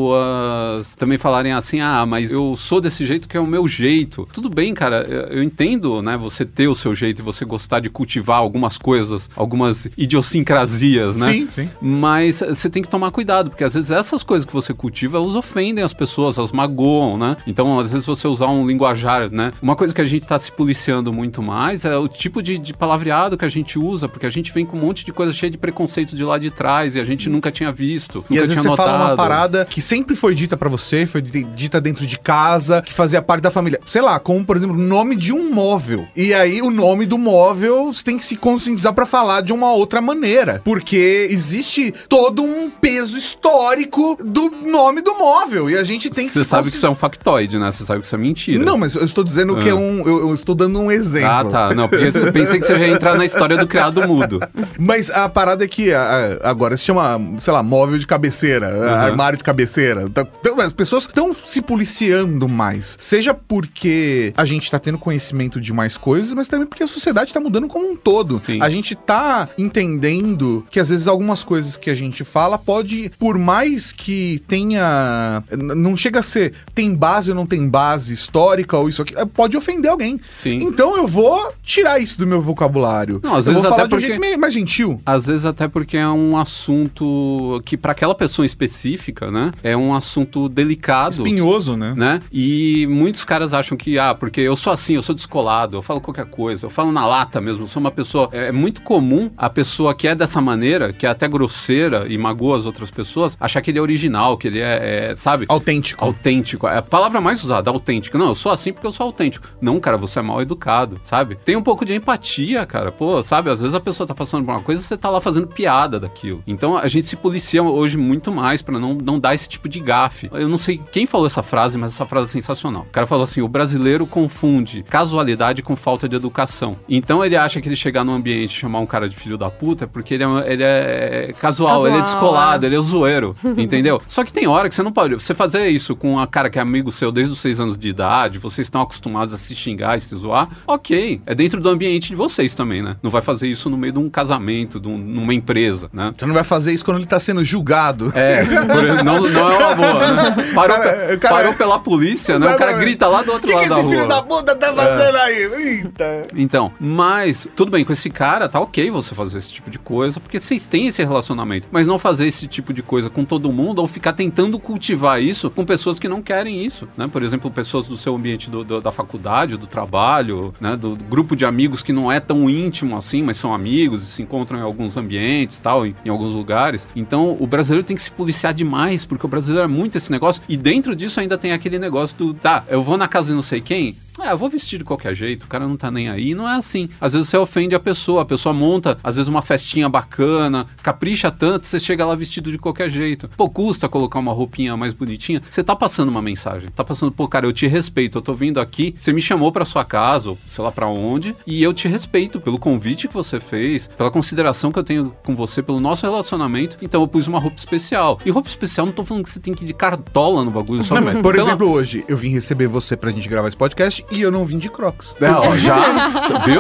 pessoas também falarem assim, mas eu sou desse jeito que é o meu jeito. Tudo bem, cara, eu entendo, né, você ter o seu jeito e você gostar de cultivar algumas coisas, algumas idiosincrasias, né? Sim, sim. Mas você tem que tomar cuidado, porque às vezes essas coisas que você cultiva, elas ofendem as pessoas, elas magoam, né? Então, às vezes você usar um linguajar, né? Uma coisa que a gente tá se policiando muito mais é o tipo de palavreado que a gente usa, porque a gente vem com um monte de coisa cheia de preconceito de lá de trás e a gente nunca tinha visto, e nunca às vezes tinha você notado. fala uma parada que sempre foi dita pra você, foi dita dentro de casa, que fazia parte da família. Sei lá, como, por exemplo, o nome de um móvel. E aí, o nome do móvel, você tem que se conscientizar pra falar de uma outra maneira. Porque existe todo um peso histórico do nome do móvel. E a gente tem que... Você sabe que isso é um factoide, né? Você sabe que isso é mentira. Não, mas eu estou dizendo que eu estou dando um exemplo. Ah, tá. Não, porque você pensei que você já ia entrar na história do criado mudo. Mas a parada é que agora se chama, sei lá, móvel de cabeceira, armário de cabeceira. Então, as pessoas estão se policiando mais. Seja porque a gente tá tendo conhecimento de mais coisas, mas também porque a sociedade tá mudando como um todo. Sim. A gente tá entendendo que às vezes algumas coisas que a gente fala pode, por mais que tenha... Não chega a ser, tem base ou não tem base histórica ou isso aqui, pode ofender alguém. Sim. Então eu vou tirar isso do meu vocabulário. Não, às eu vezes vou falar até de um jeito mais gentil. Às vezes até porque é um assunto que para aquela pessoa específica, né, é um assunto delicado. Espinhoso, né? E muitos caras acham que, porque eu sou assim, eu sou descolado, eu falo qualquer coisa, eu falo na lata mesmo, eu sou uma pessoa... É muito comum a pessoa que é dessa maneira, que é até grosseira e magoa as outras pessoas, achar que ele é original, que ele sabe? Autêntico. Autêntico. É a palavra mais usada, autêntico. Não, eu sou assim porque eu sou autêntico. Não, cara, você é mal educado, sabe? Tem um pouco de empatia, cara. Pô, sabe? Às vezes a pessoa tá passando por uma coisa e você tá lá fazendo piada daquilo. Então a gente se policia hoje muito mais pra não dar esse tipo de gafe. Eu não sei quem falou essa frase, mas essa frase é sensacional. O cara falou assim, o brasileiro confunde casualidade com falta de educação. Então ele acha que ele chegar num ambiente e chamar um cara de filho da puta porque ele é casual, ele é descolado, ele é zoeiro, entendeu? Só que tem hora que você não pode... Você fazer isso com uma cara que é amigo seu desde os 6 anos de idade, vocês estão acostumados a se xingar e se zoar, ok. É dentro do ambiente de vocês também, né? Não vai fazer isso no meio de um casamento, numa empresa, né? Você não vai fazer isso quando ele tá sendo julgado. Não é uma boa, né? Parou pela polícia, né? O cara grita lá do outro lado da rua. O que esse filho da puta tá fazendo aí? Eita. Então, mas tudo bem, com esse cara tá ok você fazer esse tipo de coisa, porque vocês têm esse relacionamento, mas não fazer esse tipo de coisa com todo mundo ou ficar tentando cultivar isso com pessoas que não querem isso, né? Por exemplo, pessoas do seu ambiente da faculdade, do trabalho, né? Do grupo de amigos que não é tão íntimo assim, mas são amigos e se encontram em alguns ambientes, tal, em alguns lugares. Então, o brasileiro tem que se policiar demais, porque o brasileiro é muito esse negócio, e dentro disso ainda tem aquele negócio eu vou na casa de não sei quem, eu vou vestir de qualquer jeito, o cara não tá nem aí, não é assim. Às vezes você ofende a pessoa monta, às vezes uma festinha bacana, capricha tanto, você chega lá vestido de qualquer jeito. Pô, custa colocar uma roupinha mais bonitinha, você tá passando uma mensagem, tá passando, pô, cara, eu te respeito, eu tô vindo aqui, você me chamou pra sua casa, ou sei lá pra onde, e eu te respeito pelo convite que você fez, pela consideração que eu tenho com você, pelo nosso relacionamento, então eu pus uma roupa especial. E roupa especial, não tô falando que você tem que ir de cartola no bagulho, só... Não, mas, por exemplo, hoje, eu vim receber você pra gente gravar esse podcast e eu não vim de Crocs. Viu?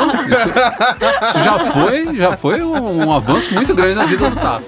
Isso já foi um avanço muito grande na vida do Tato.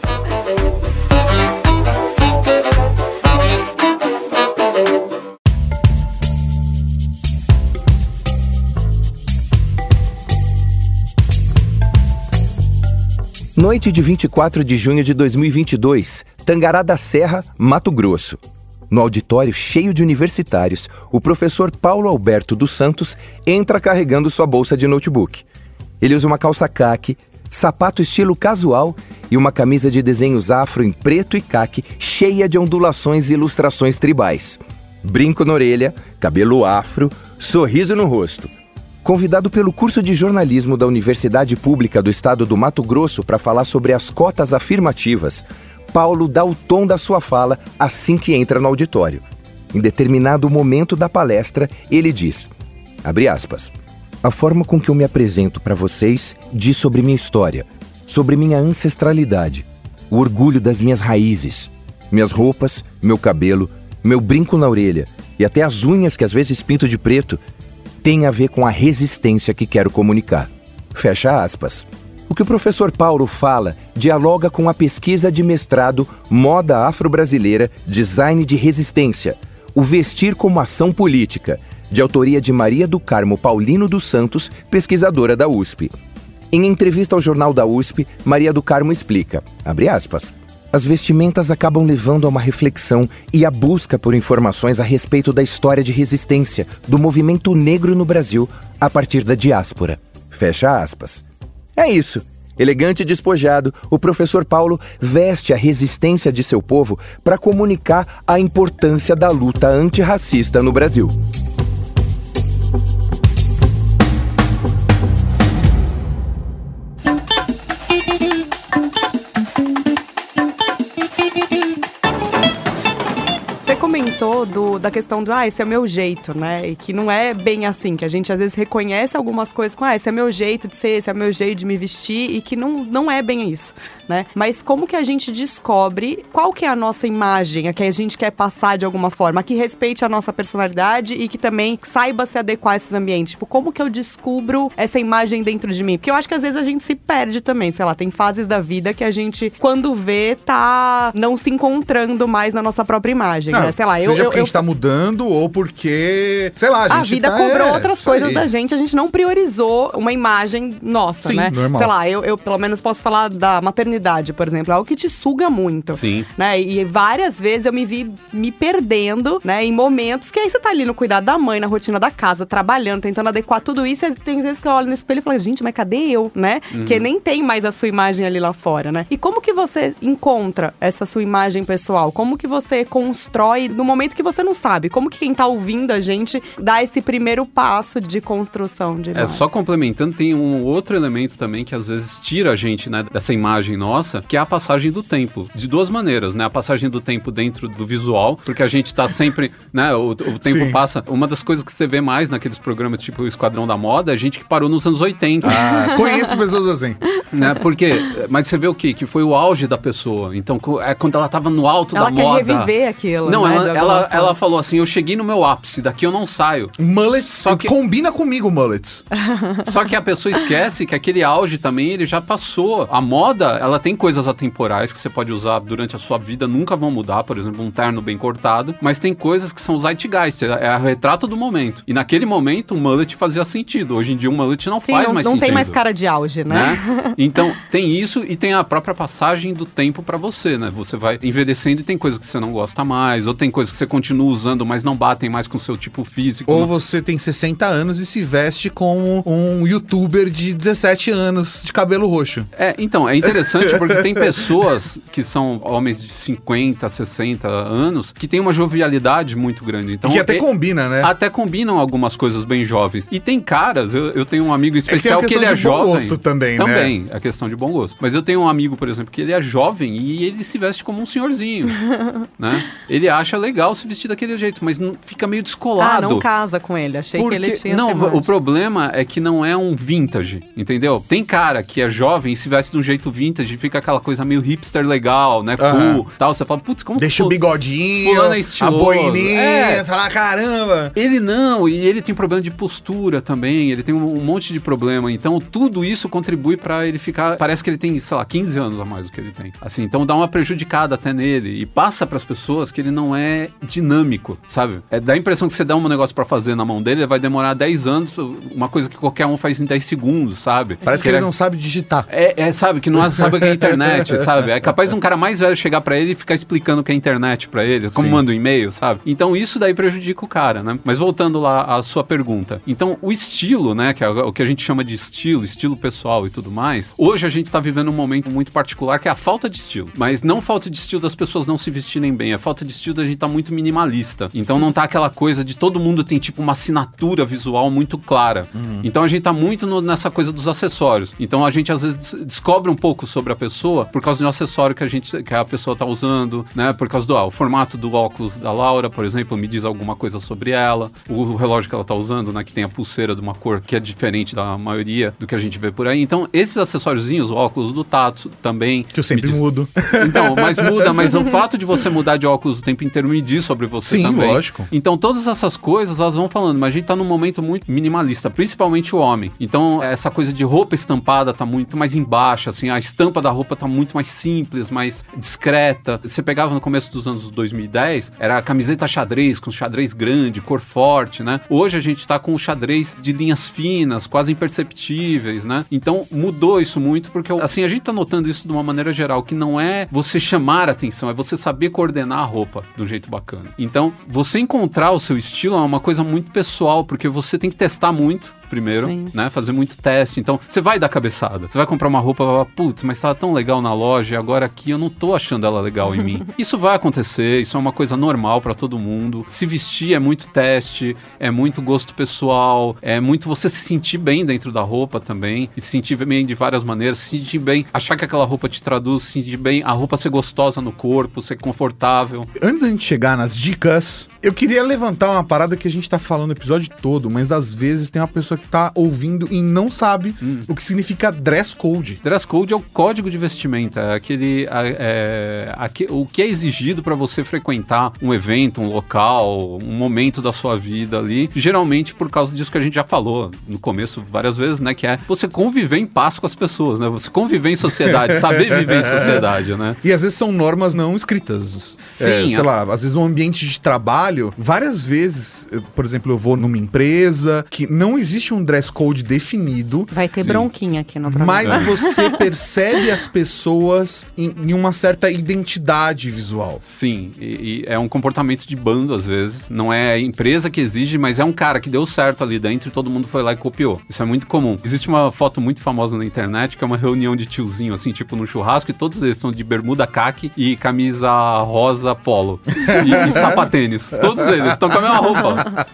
Noite de 24 de junho de 2022, Tangará da Serra, Mato Grosso. No auditório cheio de universitários, o professor Paulo Alberto dos Santos entra carregando sua bolsa de notebook. Ele usa uma calça caque, sapato estilo casual e uma camisa de desenhos afro em preto e caque cheia de ondulações e ilustrações tribais. Brinco na orelha, cabelo afro, sorriso no rosto. Convidado pelo curso de jornalismo da Universidade Pública do Estado do Mato Grosso para falar sobre as cotas afirmativas, Paulo dá o tom da sua fala assim que entra no auditório. Em determinado momento da palestra, ele diz, abre aspas, a forma com que eu me apresento para vocês diz sobre minha história, sobre minha ancestralidade, o orgulho das minhas raízes, minhas roupas, meu cabelo, meu brinco na orelha e até as unhas que às vezes pinto de preto, tem a ver com a resistência que quero comunicar. Fecha aspas. O que o professor Paulo fala dialoga com a pesquisa de mestrado Moda Afro-Brasileira, Design de Resistência, o Vestir como Ação Política, de autoria de Maria do Carmo Paulino dos Santos, pesquisadora da USP. Em entrevista ao jornal da USP, Maria do Carmo explica, abre aspas, as vestimentas acabam levando a uma reflexão e a busca por informações a respeito da história de resistência do movimento negro no Brasil a partir da diáspora. Fecha aspas. É isso. Elegante e despojado, o professor Paulo veste a resistência de seu povo para comunicar a importância da luta antirracista no Brasil. comentou da questão do, esse é o meu jeito, né? E que não é bem assim, que a gente às vezes reconhece algumas coisas com, esse é meu jeito de ser, esse é meu jeito de me vestir, e que não é bem isso, né? Mas como que a gente descobre qual que é a nossa imagem, a que a gente quer passar de alguma forma, que respeite a nossa personalidade e que também saiba se adequar a esses ambientes? Tipo, como que eu descubro essa imagem dentro de mim? Porque eu acho que às vezes a gente se perde também, sei lá, tem fases da vida que a gente, quando vê, tá não se encontrando mais na nossa própria imagem, né? Sei lá, seja porque a gente tá mudando ou porque, sei lá, a vida cobrou outras coisas da gente, a gente não priorizou uma imagem nossa, sim, né? Normal. Sei lá, eu pelo menos posso falar da maternidade, por exemplo, é algo que te suga muito. Sim. Né? E várias vezes eu me vi me perdendo, né? Em momentos que aí você tá ali no cuidado da mãe, na rotina da casa, trabalhando, tentando adequar tudo isso, e tem vezes que eu olho no espelho e falo, gente, mas cadê eu, né? Que nem tem mais a sua imagem ali lá fora, né? E como que você encontra essa sua imagem pessoal? Como que você constrói no momento que você não sabe? Como que quem tá ouvindo a gente dá esse primeiro passo de construção de imagem? Só complementando, tem um outro elemento também que às vezes tira a gente, né, dessa imagem nossa, que é a passagem do tempo. De duas maneiras, né? A passagem do tempo dentro do visual, porque a gente tá sempre, né, o tempo passa. Uma das coisas que você vê mais naqueles programas tipo o Esquadrão da Moda é gente que parou nos anos 80. Conheço pessoas assim. Né? Porque, mas você vê o quê? Que foi o auge da pessoa. Então, quando ela tava no alto da moda... Ela quer reviver aquilo, não, né? Ela falou assim, eu cheguei no meu ápice, daqui eu não saio. Mullets, só que combina comigo, mullets. Só que a pessoa esquece que aquele auge também, ele já passou. A moda, ela tem coisas atemporais que você pode usar durante a sua vida, nunca vão mudar, por exemplo, um terno bem cortado, mas tem coisas que são zeitgeist, é o retrato do momento. E naquele momento, o mullet fazia sentido. Hoje em dia, o mullet não faz mais sentido. Não tem mais cara de auge, né? Então, tem isso e tem a própria passagem do tempo pra você, né? Você vai envelhecendo e tem coisas que você não gosta mais, ou tem coisas que você continua usando, mas não batem mais com o seu tipo físico. Ou você tem 60 anos e se veste como um youtuber de 17 anos de cabelo roxo. Então, é interessante porque tem pessoas que são homens de 50, 60 anos que têm uma jovialidade muito grande. Então, que até combina, né? Até combinam algumas coisas bem jovens. E tem caras, eu tenho um amigo especial que ele é jovem. Bom gosto também, né? Também, a questão de bom gosto. Mas eu tenho um amigo, por exemplo, que ele é jovem e ele se veste como um senhorzinho, né? Ele acha legal se vestir daquele jeito, mas fica meio descolado. Não casa com ele, achei que ele tinha... Não, o problema é que não é um vintage, entendeu? Tem cara que é jovem e se veste de um jeito vintage e fica aquela coisa meio hipster legal, né? Cool, tal. Você fala, putz, como... Deixa o bigodinho, a boininha, você fala, caramba. Ele não, e ele tem problema de postura também, ele tem um monte de problema. Então, tudo isso contribui pra ele ficar... Parece que ele tem, sei lá, 15 anos a mais do que ele tem. Assim, então dá uma prejudicada até nele. E passa pras pessoas que ele não é dinâmico, sabe? Dá a impressão que você dá um negócio pra fazer na mão dele, ele vai demorar 10 anos, uma coisa que qualquer um faz em 10 segundos, sabe? Parece que ele não sabe digitar. Sabe? Que não sabe o que é internet, sabe? É capaz de um cara mais velho chegar pra ele e ficar explicando o que é internet pra ele, como manda um e-mail, sabe? Então isso daí prejudica o cara, né? Mas voltando lá à sua pergunta. Então o estilo, né? Que é o que a gente chama de estilo pessoal e tudo mais. Hoje a gente tá vivendo um momento muito particular que é a falta de estilo. Mas não falta de estilo das pessoas não se vestirem bem, é falta de estilo da gente tá muito minimalista. Então não tá aquela coisa de todo mundo tem tipo uma assinatura visual muito clara. Então a gente tá muito nessa coisa dos acessórios. Então a gente às vezes descobre um pouco sobre a pessoa por causa do acessório que a pessoa tá usando, né? Por causa do o formato do óculos da Laura, por exemplo, me diz alguma coisa sobre ela. O relógio que ela tá usando, né? Que tem a pulseira de uma cor que é diferente da maioria do que a gente vê por aí. Então esses acessóriozinhos, o óculos do Tato também... Que eu sempre mudo. Então, mas o fato de você mudar de óculos o tempo inteiro me diz sobre você também. Sim, lógico. Então todas essas coisas, elas vão falando, mas a gente tá num momento muito minimalista, principalmente o homem. Então essa coisa de roupa estampada tá muito mais embaixo, assim, a estampa da roupa tá muito mais simples, mais discreta. Você pegava no começo dos anos 2010, era a camiseta xadrez, com xadrez grande, cor forte, né? Hoje a gente tá com o xadrez de linhas finas, quase imperceptíveis, né? Então mudou isso muito, porque assim, a gente tá notando isso de uma maneira geral, que não é você chamar a atenção, é você saber coordenar a roupa de um jeito bacana. Então, você encontrar o seu estilo é uma coisa muito pessoal, porque você tem que testar muito, primeiro, Sim. né? Fazer muito teste. Então, você vai dar cabeçada. Você vai comprar uma roupa e vai falar, putz, mas tava tão legal na loja e agora aqui eu não tô achando ela legal em mim. Isso vai acontecer, isso é uma coisa normal pra todo mundo. Se vestir é muito teste, é muito gosto pessoal, é muito você se sentir bem dentro da roupa também, e se sentir bem de várias maneiras, se sentir bem, achar que aquela roupa te traduz, se sentir bem, a roupa ser gostosa no corpo, ser confortável. Antes da gente chegar nas dicas, eu queria levantar uma parada que a gente tá falando o episódio todo, mas às vezes tem uma pessoa que tá ouvindo e não sabe o que significa dress code. Dress code é o código de vestimenta, é aquele, o que é exigido para você frequentar um evento, um local, um momento da sua vida ali, geralmente por causa disso que a gente já falou no começo várias vezes, né, que é você conviver em paz com as pessoas, né, você conviver em sociedade, saber viver em sociedade, né. E às vezes são normas não escritas. Sim. Sei lá, às vezes no ambiente de trabalho, várias vezes, por exemplo, eu vou numa empresa que não existe um dress code definido, Vai ter Sim. bronquinha aqui no programa. mas você percebe as pessoas em uma certa identidade visual. Sim, e é um comportamento de bando às vezes, não é a empresa que exige, mas é um cara que deu certo ali dentro e todo mundo foi lá e copiou. Isso é muito comum. Existe uma foto muito famosa na internet que é uma reunião de tiozinho, assim, tipo no churrasco, e todos eles são de bermuda caque e camisa rosa polo e sapatênis. Todos eles estão com a mesma roupa.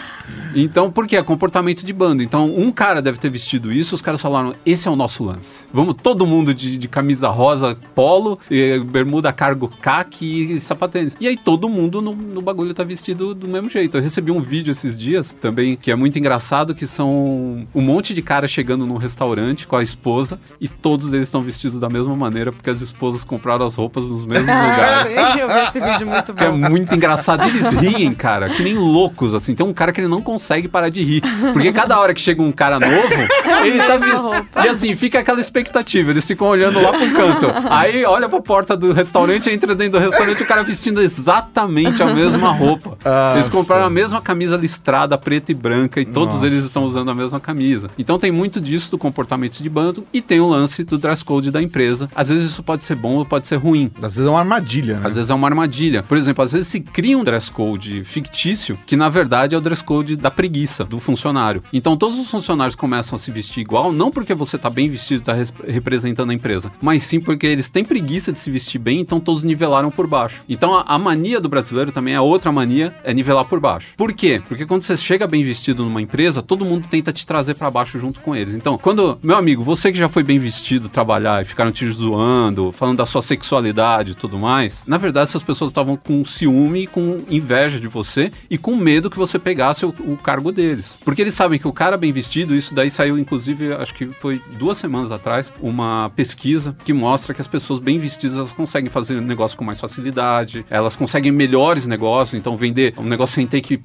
Então, por quê? É comportamento de bando. Então, um cara deve ter vestido isso, os caras falaram, esse é o nosso lance. Vamos todo mundo de camisa rosa, polo, bermuda cargo caque e sapatênis. E aí todo mundo no bagulho tá vestido do mesmo jeito. Eu recebi um vídeo esses dias também, que é muito engraçado, que são um monte de cara chegando num restaurante com a esposa e todos eles estão vestidos da mesma maneira, porque as esposas compraram as roupas nos mesmos lugares. Eu vi esse vídeo muito Que é bom. muito engraçado. Eles riem, cara, que nem loucos, assim. Tem um cara que ele não consegue parar de rir. Porque cada hora que chega um cara novo, ele tá vestido. E assim, fica aquela expectativa. Eles ficam olhando lá pro canto. Aí olha pra porta do restaurante, entra dentro do restaurante, o cara vestindo exatamente a mesma roupa. Eles compraram a mesma camisa listrada, preta e branca, e todos eles estão usando a mesma camisa. Então tem muito disso do comportamento de bando, e tem o lance do dress code da empresa. Às vezes isso pode ser bom ou pode ser ruim. Às vezes é uma armadilha, né? Às vezes é uma armadilha. Por exemplo, às vezes se cria um dress code fictício, que na verdade é o dress code da preguiça do funcionário. Então todos os funcionários começam a se vestir igual, não porque você tá bem vestido e tá representando a empresa, mas sim porque eles têm preguiça de se vestir bem, então todos nivelaram por baixo. Então a mania do brasileiro também é outra mania, é nivelar por baixo. Por quê? Porque quando você chega bem vestido numa empresa, todo mundo tenta te trazer pra baixo junto com eles. Então, quando, meu amigo, você que já foi bem vestido trabalhar e ficaram te zoando, falando da sua sexualidade e tudo mais, na verdade essas pessoas estavam com ciúme, com inveja de você e com medo que você pegasse o cargo deles. Porque eles sabem que o cara bem vestido, isso daí saiu inclusive, acho que foi 2 semanas atrás, uma pesquisa que mostra que as pessoas bem vestidas, elas conseguem fazer negócio com mais facilidade, elas conseguem melhores negócios, então vender um negócio sem ter que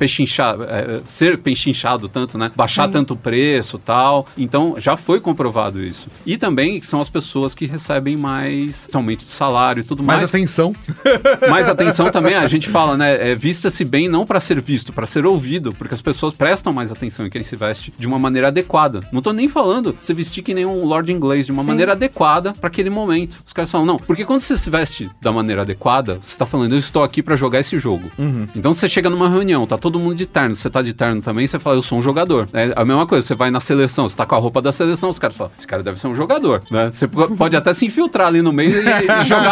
ser pechinchado tanto, né? Baixar tanto o preço e tal. Então já foi comprovado isso. E também são as pessoas que recebem mais aumento de salário e tudo mais. Mais atenção. Mais atenção também, a gente fala, né? Vista-se bem não para ser visto, para ser ouvido, porque as pessoas prestam mais atenção em quem se veste de uma maneira adequada. Não tô nem falando se vestir que nem um lord inglês, de uma maneira adequada para aquele momento. Os caras falam, não, porque quando você se veste da maneira adequada, você tá falando, eu estou aqui para jogar esse jogo. Então você chega numa reunião, tá todo mundo de terno, você tá de terno também, você fala, eu sou um jogador. É a mesma coisa, você vai na seleção, você tá com a roupa da seleção, os caras falam, esse cara deve ser um jogador, né? Você pode até se infiltrar ali no meio e jogar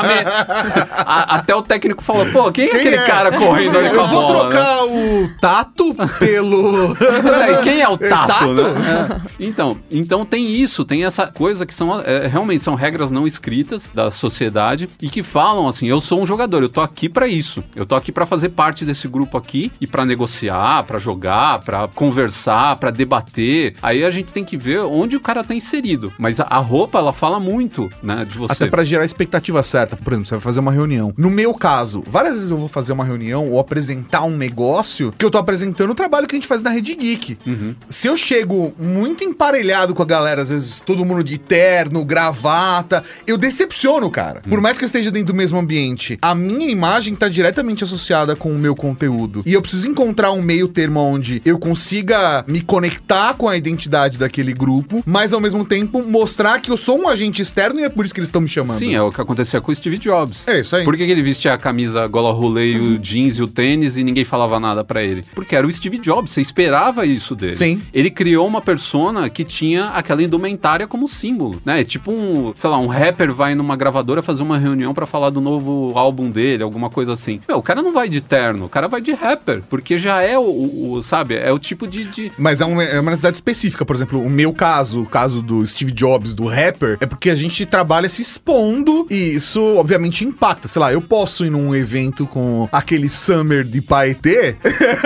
até o técnico fala, pô, quem é aquele cara correndo ali com a Eu vou bola, trocar o tato pelo... Quem é o tato, né? Então tem isso, tem essa coisa que são realmente são regras não escritas da sociedade e que falam assim, eu sou um jogador, eu tô aqui pra isso, eu tô aqui pra fazer parte desse grupo aqui e pra negociar, pra jogar, pra conversar, pra debater. Aí a gente tem que ver onde o cara tá inserido, mas a roupa, ela fala muito, né, de você. Até pra gerar a expectativa certa. Por exemplo, você vai fazer uma reunião. No meu caso, várias vezes eu vou fazer uma reunião ou apresentar um negócio que eu tô apresentando o trabalho que a gente faz na Rede Geek. Se eu chego muito emparelhado com a galera, às vezes todo mundo de terno, gravata, eu decepciono, cara. Por mais que eu esteja dentro do mesmo ambiente, a minha imagem tá diretamente associada com o meu conteúdo. E eu preciso encontrar um meio termo onde eu consiga me conectar com a identidade daquele grupo, mas ao mesmo tempo mostrar que eu sou um agente externo e é por isso que eles estão me chamando. Sim, é o que acontecia com o Steve Jobs. É isso aí. Por que ele vestia a camisa gola rolê, o jeans e o tênis e ninguém falava nada pra ele? Porque era o Steve Jobs. Você esperava isso dele. Sim. Ele criou uma persona que tinha aquela indumentária como símbolo, né? Tipo um rapper vai numa gravadora fazer uma reunião pra falar do novo álbum dele, alguma coisa assim. Meu, o cara não vai de terno, o cara vai de rapper, porque já é sabe, é o tipo de... Mas é uma necessidade específica, por exemplo, o meu caso, o caso do Steve Jobs, do rapper, é porque a gente trabalha se expondo e isso, obviamente, impacta. Sei lá, eu posso ir num evento com aquele Summer de Paetê,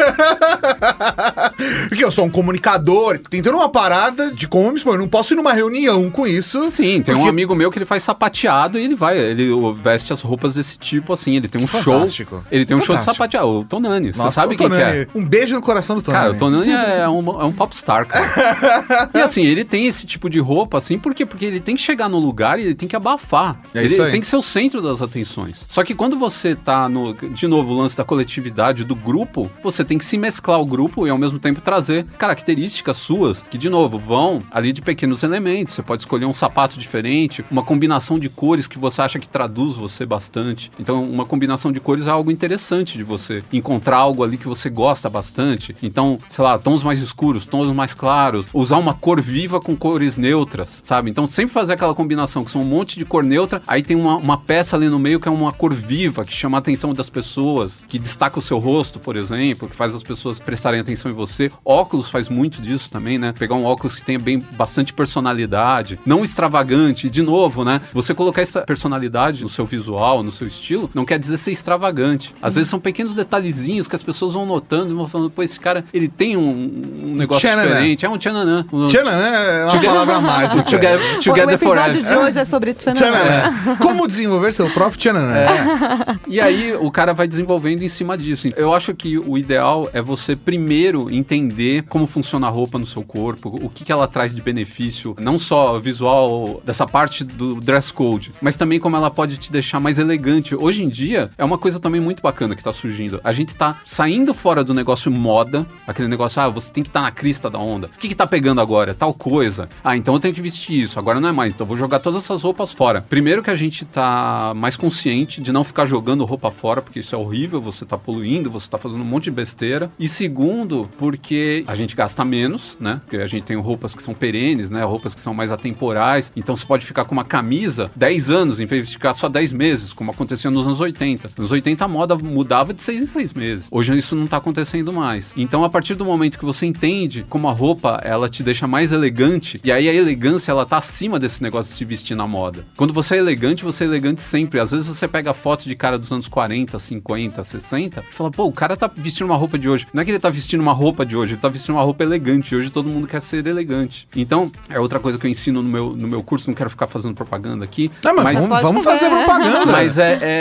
porque eu sou um comunicador, tem toda uma parada de como me expor. Eu não posso ir numa reunião com isso. Sim, tem porque... um amigo meu que ele faz sapateado e ele veste as roupas desse tipo, assim, ele tem um Fantástico. show. Ele tem um show de Fantástico. sapateado. O Tonani, você Nossa, sabe quem que é? Um beijo no coração do Tonani. Cara, o Tonani é um popstar, cara. E assim, ele tem esse tipo de roupa, assim, por quê? Porque ele tem que chegar no lugar e ele tem que abafar. É Ele isso aí. tem que ser o centro das atenções. Só que quando você tá de novo, o lance da coletividade, do grupo, você tem que se mesclar ao grupo e ao mesmo tempo trazer características suas, que de novo, vão ali de pequenos elementos. Você pode escolher um sapato diferente, uma combinação de cores que você acha que traduz você bastante. Então, uma combinação de cores é algo interessante de você encontrar algo ali que você gosta bastante. Então, sei lá, tons mais escuros, tons mais claros, usar uma cor viva com cores neutras, sabe? Então, sempre fazer aquela combinação que são um monte de cor neutra, aí tem uma peça ali no meio que é uma cor viva, que chama a atenção das pessoas, que destaca o seu rosto, por exemplo, que faz as pessoas prestarem atenção em você. Óculos faz muito disso também, né? Pegar um óculos que tenha bastante personalidade, não extravagante. E, de novo, né? Você colocar essa personalidade no seu visual, no seu estilo, não quer dizer ser extravagante. Às vezes são pequenos detalhezinhos que as pessoas vão notando e vão falando, pô, esse cara, ele tem um negócio diferente. É um tchananã. Tchananã é uma palavra mágica. Together o episódio forever. de hoje é sobre tchananã. Tchananã. Como desenvolver seu próprio tchananã. E aí o cara vai desenvolvendo em cima disso. Eu acho que o ideal é você primeiro entender como funciona a roupa no seu corpo, o que ela traz de benefício, não só visual dessa parte do dress code, mas também como ela pode te deixar mais elegante. Hoje em dia, é uma coisa também muito bacana que tá surgindo. A gente tá saindo fora do negócio moda, aquele negócio, você tem que estar na crista da onda. O que tá pegando agora? Tal coisa. Então eu tenho que vestir isso. Agora não é mais. Então eu vou jogar todas essas roupas fora. Primeiro que a gente tá mais consciente de não ficar jogando roupa fora, porque isso é horrível, você tá poluindo, você tá fazendo um monte de besteira. E segundo, porque a gente gasta menos, né? Porque a gente tem roupas que são perenes, né? Roupas que são mais atemporais. Então você pode ficar com uma camisa 10 anos, em vez de ficar só 10 meses, como acontecia nos anos 80. Nos 80 a moda mudava de 6 em 6 meses. Hoje isso não tá acontecendo mais. Então, a partir do momento que você entende como a roupa, ela te deixa mais elegante, e aí a elegância, ela tá acima desse negócio de se vestir na moda. Quando você é elegante sempre. Às vezes você pega foto de cara dos anos 40, 50, 60, e fala, pô, o cara tá vestindo uma roupa de hoje. Não é que ele tá vestindo uma roupa de hoje, ele tá vestindo uma roupa elegante. Hoje todo mundo quer ser elegante. Então, é outra coisa que eu ensino no meu curso, não quero ficar fazendo propaganda aqui. Não, mas vamos fazer propaganda. Mas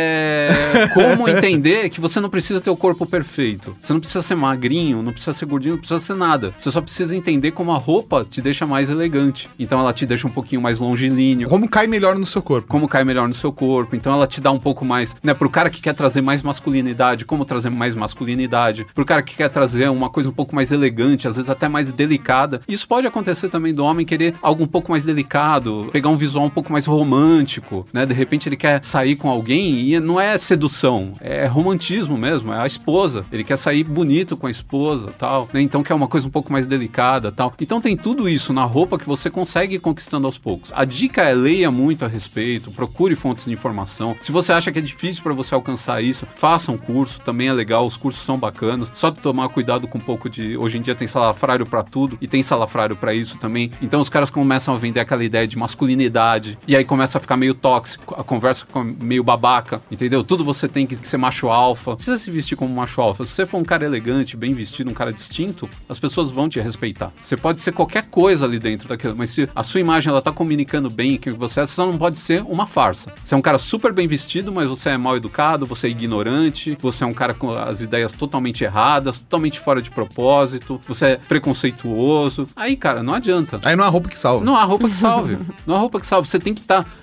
é como entender que você não precisa ter o corpo perfeito. Você não precisa ser magrinho, não precisa ser gordinho, não precisa ser nada. Você só precisa entender como a roupa te deixa mais elegante. Então ela te deixa um pouquinho mais longilíneo. Como cai melhor no seu corpo. Como cai melhor no seu corpo. Então ela te dá um pouco mais, né? Pro cara que quer trazer mais masculinidade, como trazer mais masculinidade. Pro cara que quer trazer uma coisa um pouco mais elegante, às vezes até mais delicada. Isso pode acontecer também do homem querer algo um pouco mais delicado, pegar um visual um pouco mais romântico, né? De repente ele quer sair com alguém e não é sedução, é romantismo mesmo, é a esposa. Ele quer sair bonito com a esposa, tal, né? Então quer uma coisa um pouco mais delicada, tal. Então tem tudo isso na roupa que você consegue ir conquistando aos poucos. A dica é leia muito a respeito, procure fontes de informação. Se você acha que é difícil para você alcançar isso, faça um curso, também é legal, os cursos são bacanas. Só tomar cuidado com um pouco de... Hoje em dia tem salafrário para tudo e tem salafrário para isso também. Então os caras começam a vender aquela ideia de masculinidade e aí começa a ficar meio tóxico, a conversa fica meio babaca, entendeu? Tudo você tem que ser macho alfa. Não precisa se vestir como macho alfa. Se você for um cara elegante, bem vestido, um cara distinto, as pessoas vão te respeitar. Você pode ser qualquer coisa ali dentro daquilo, mas se a sua imagem ela tá comunicando bem quem você é, você não pode ser uma farsa. Você é um cara super bem vestido, mas você é mal educado, você é ignorante, você é um cara com as ideias totalmente erradas, totalmente fora de propósito, você é preconceituoso. Aí, cara, não adianta. Aí não há roupa que salve. Não há roupa que salve. Não há roupa que salve. Você tem que estar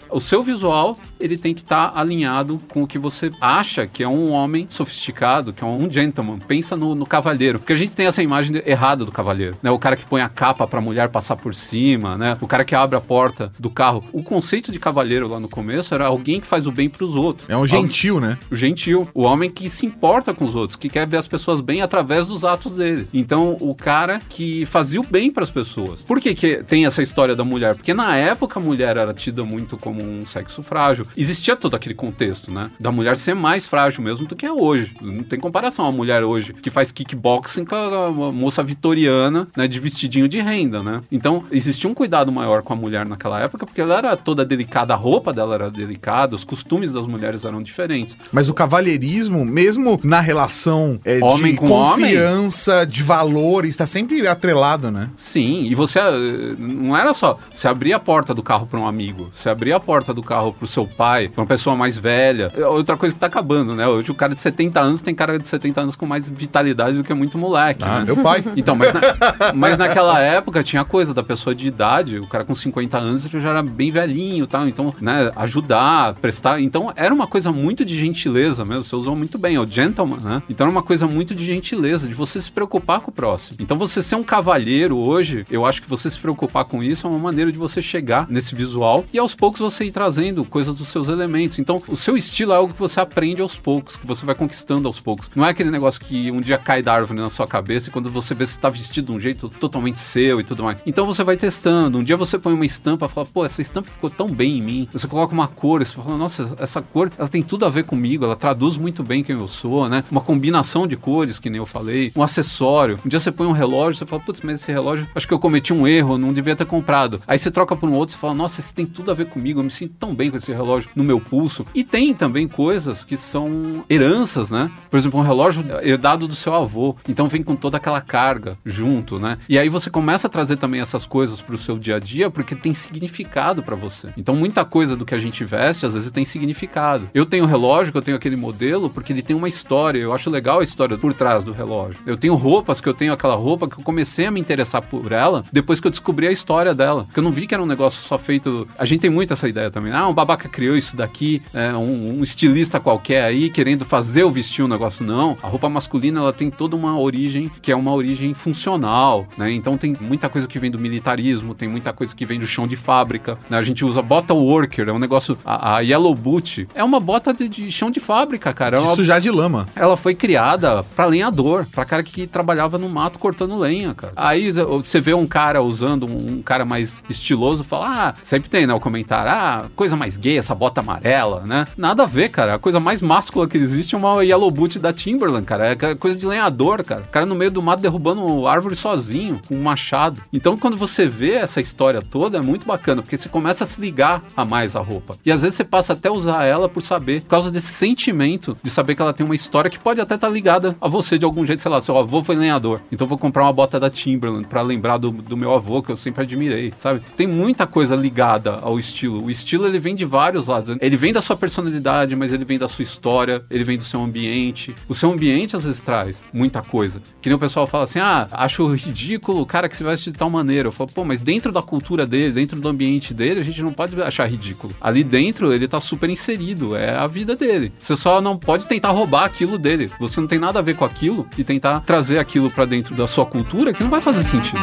O seu visual, ele tem que estar alinhado com o que você acha que é um homem sofisticado, que é um gentleman. Pensa no cavalheiro. Porque a gente tem essa imagem errada do cavalheiro, né? O cara que põe a capa pra mulher passar por cima, né? O cara que abre a porta do carro. O conceito de cavalheiro lá no começo era alguém que faz o bem pros outros. É um gentil, né? O gentil. O homem que se importa com os outros, que quer ver as pessoas bem através dos atos dele. Então, o cara que fazia o bem pras pessoas. Por que tem essa história da mulher? Porque na época a mulher era tida muito como um sexo frágil. Existia todo aquele contexto, né? Da mulher ser mais frágil mesmo do que é hoje. Não tem comparação a mulher hoje que faz kickboxing com a moça vitoriana, né? De vestidinho de renda, né? Então, existia um cuidado maior com a mulher naquela época, porque ela era toda delicada, a roupa dela era delicada, os costumes das mulheres eram diferentes. Mas o cavalheirismo, mesmo na relação homem de com confiança, de valores, está sempre atrelado, né? Sim, e você não era só, você abria a porta do carro para um amigo, você abria a porta do carro pro seu pai, pra uma pessoa mais velha. Outra coisa que tá acabando, né? Hoje o cara de 70 anos tem cara de 70 anos com mais vitalidade do que muito moleque, né? Meu pai. Então, mas naquela época tinha coisa da pessoa de idade, o cara com 50 anos já era bem velhinho e tal, então, né, ajudar, prestar, então era uma coisa muito de gentileza mesmo, você usou muito bem, é o gentleman, né? Então era uma coisa muito de gentileza, de você se preocupar com o próximo. Então você ser um cavalheiro hoje, eu acho que você se preocupar com isso é uma maneira de você chegar nesse visual e aos poucos você ir trazendo coisas dos seus elementos. Então o seu estilo é algo que você aprende aos poucos, que você vai conquistando aos poucos. Não é aquele negócio que um dia cai da árvore na sua cabeça e quando você vê você tá vestido de um jeito totalmente seu e tudo mais. Então você vai testando. Um dia você põe uma estampa e fala, pô, essa estampa ficou tão bem em mim. Você coloca uma cor e você fala, nossa, essa cor, ela tem tudo a ver comigo, ela traduz muito bem quem eu sou, né? Uma combinação de cores, que nem eu falei, um acessório. Um dia você põe um relógio, você fala, putz, mas esse relógio, acho que eu cometi um erro, não devia ter comprado. Aí você troca por um outro, você fala, nossa, esse tem tudo a ver comigo, eu me sinto tão bem com esse relógio no meu pulso. E tem também coisas que são heranças, né? Por exemplo, um relógio herdado do seu avô, então vem com toda aquela carga junto, né? E aí você começa a trazer também essas coisas pro seu dia a dia, porque tem significado pra você. Então muita coisa do que a gente veste, às vezes tem significado. Eu tenho relógio, que eu tenho aquele modelo, porque ele tem uma história, eu acho legal a história por trás do relógio. Eu tenho roupas, que eu tenho aquela roupa que eu comecei a me interessar por ela, depois que eu descobri a história dela. Porque eu não vi que era um negócio só feito... A gente tem muito essa ideia também. Ah, um babaca criou isso daqui, um estilista qualquer aí, querendo fazer ou vestir um negócio. Não. A roupa masculina, ela tem toda uma origem, que é uma origem funcional, né? Então tem muita coisa que vem do militarismo, tem muita coisa que vem do chão de fábrica, né? A gente usa bota worker, é um negócio... A Yellow Boot é uma bota de chão de fábrica, cara. De sujar de lama. Ela foi criada pra lenhador, pra cara que trabalhava no mato cortando lenha, cara. Aí você vê um cara usando, um cara mais estiloso, fala, sempre tem, né, o comentário, coisa mais gay, essa bota amarela, né? Nada a ver, cara. A coisa mais máscula que existe é uma Yellow Boot da Timberland, cara. É coisa de lenhador, cara. O cara no meio do mato derrubando árvore sozinho, com um machado. Então, quando você vê essa história toda, é muito bacana, porque você começa a se ligar a mais a roupa. E às vezes você passa até a usar ela por saber, por causa desse sentimento de saber que ela tem uma história que pode até estar ligada a você de algum jeito, sei lá, seu avô foi lenhador, então eu vou comprar uma bota da Timberland pra lembrar do meu avô, que eu sempre admirei, sabe? Tem muita coisa ligada ao estilo. O estilo, ele vem de vários lados. Ele vem da sua personalidade, mas ele vem da sua história, ele vem do seu ambiente. O seu ambiente, às vezes, traz muita coisa. Que nem o pessoal fala assim, acho ridículo o cara que se veste de tal maneira. Eu falo, pô, mas dentro da cultura dele, dentro do ambiente dele, a gente não pode achar ridículo. Ali dentro, ele tá super inserido, é a vida dele. Você só não pode tentar roubar aquilo dele. Você não tem nada a ver com aquilo e tentar trazer aquilo pra dentro da sua cultura, que não vai fazer sentido.